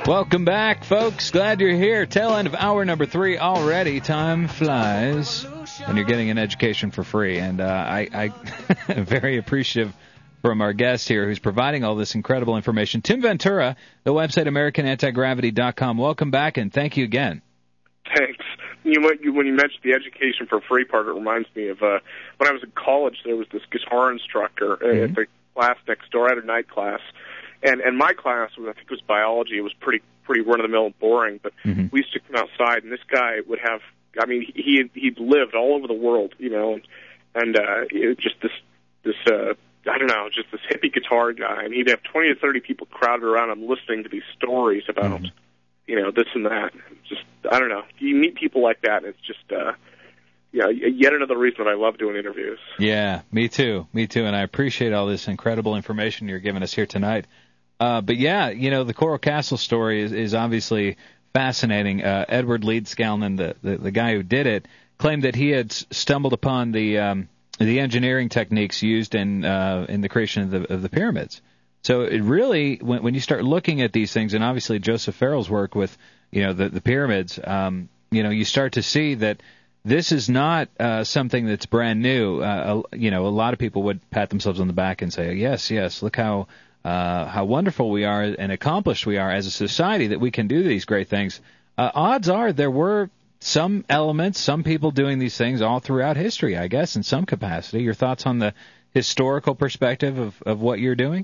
Welcome back, folks. Glad you're here. Tail end of hour number three already. Time flies when you're getting an education for free. And uh, I, I am very appreciative from our guest here who's providing all this incredible information. Tim Ventura, the website American Anti Gravity dot com. Welcome back, and thank you again. Thanks. You know, when you mentioned the education for free part, it reminds me of uh, when I was in college, there was this guitar instructor mm-hmm. at the class next door. I had a night class. And and my class was, I think it was biology. It was pretty pretty run of the mill and boring. But mm-hmm. we used to come outside, and this guy would have. I mean, he he'd lived all over the world, you know, and and uh, it was just this this uh, I don't know, just this hippie guitar guy, and he'd have twenty to thirty people crowded around him listening to these stories about, mm-hmm. you know, this and that. Just I don't know. You meet people like that, and it's just. Uh, Yeah, yet another reason that I love doing interviews. Yeah, me too, me too, and I appreciate all this incredible information you're giving us here tonight. Uh, but yeah, you know, the Coral Castle story is, is obviously fascinating. Uh, Edward Leedskalnin, the, the the guy who did it, claimed that he had stumbled upon the um, the engineering techniques used in uh, in the creation of the of the pyramids. So it really, when when you start looking at these things, and obviously Joseph Farrell's work with you know the the pyramids, um, you know, you start to see that. This is not uh, something that's brand new. Uh, you know, a lot of people would pat themselves on the back and say, yes, yes, look how uh, how wonderful we are and accomplished we are as a society that we can do these great things. Uh, odds are there were some elements, some people doing these things all throughout history, I guess, in some capacity. Your thoughts on the historical perspective of, of what you're doing?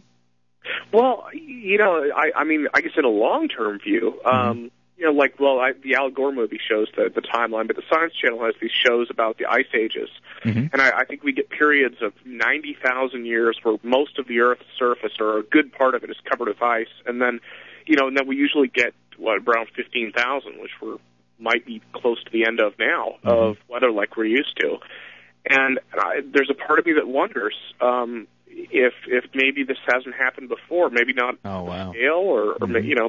Well, you know, I, I mean, I guess in a long-term view, um, mm-hmm. you know, like, well, I, the Al Gore movie shows the, the timeline, but the Science Channel has these shows about the ice ages. Mm-hmm. And I, I think we get periods of ninety thousand years where most of the Earth's surface, or a good part of it, is covered with ice. And then, you know, and then we usually get, what, around fifteen thousand, which we're might be close to the end of now, mm-hmm. of weather like we're used to. And I, there's a part of me that wonders um, if if maybe this hasn't happened before, maybe not oh, wow. scale, or, or mm-hmm. you know,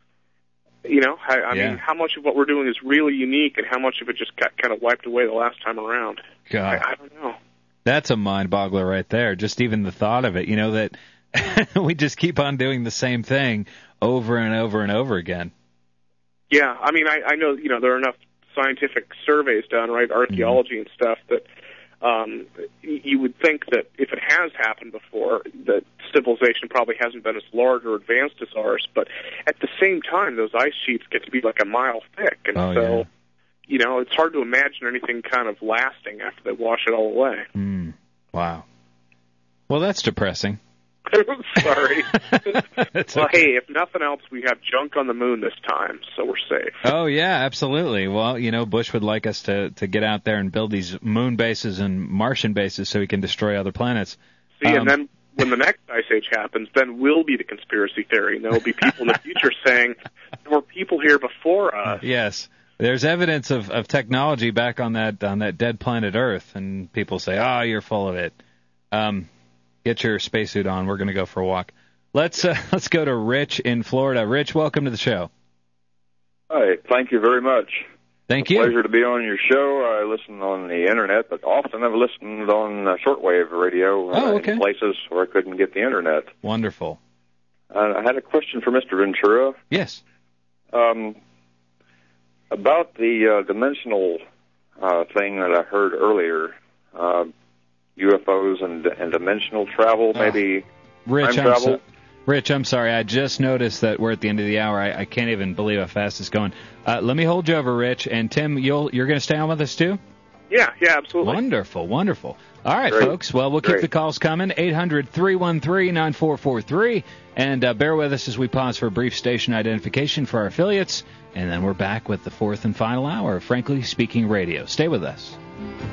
you know, I, I yeah. mean, how much of what we're doing is really unique, and how much of it just got kind of wiped away the last time around. God, I, I don't know. That's a mind-boggler right there. Just even the thought of it, you know, that we just keep on doing the same thing over and over and over again. Yeah, I mean, I, I know, you know, there are enough scientific surveys done, right, archaeology mm-hmm. and stuff, that um, you would think that if it has happened before, that civilization probably hasn't been as large or advanced as ours. But at the same time, those ice sheets get to be like a mile thick, and oh, so, yeah. you know, it's hard to imagine anything kind of lasting after they wash it all away. Mm. Wow. Well, that's depressing. Sorry. well, okay. Hey, if nothing else, we have junk on the moon this time, so we're safe. Oh, yeah, absolutely. Well, you know, Bush would like us to, to get out there and build these moon bases and Martian bases so we can destroy other planets. See, um, and then when the next ice age happens, then we'll be the conspiracy theory, and there will be people in the future saying, there were people here before us. Yes. There's evidence of, of technology back on that on that dead planet Earth, and people say, oh, you're full of it. Um... Get your spacesuit on. We're going to go for a walk. Let's uh, let's go to Rich in Florida. Rich, welcome to the show. Hi, thank you very much. Thank it's a you. Pleasure to be on your show. I listen on the internet, but often I've listened on uh, shortwave radio uh, oh, okay. in places where I couldn't get the internet. Wonderful. Uh, I had a question for Mister Ventura. Yes. Um, about the uh, dimensional uh, thing that I heard earlier. Uh, U F Os and, and dimensional travel, maybe oh, Rich, time I'm travel. So, Rich, I'm sorry. I just noticed that we're at the end of the hour. I, I can't even believe how fast it's going. Uh, let me hold you over, Rich. And Tim, you'll, you're going to stay on with us, too? Yeah, yeah, absolutely. Wonderful, wonderful. All right, Great. folks. Well, we'll Great. keep the calls coming. eight hundred, three one three, nine four four three. And uh, bear with us as we pause for a brief station identification for our affiliates. And then we're back with the fourth and final hour of Frankly Speaking Radio. Stay with us.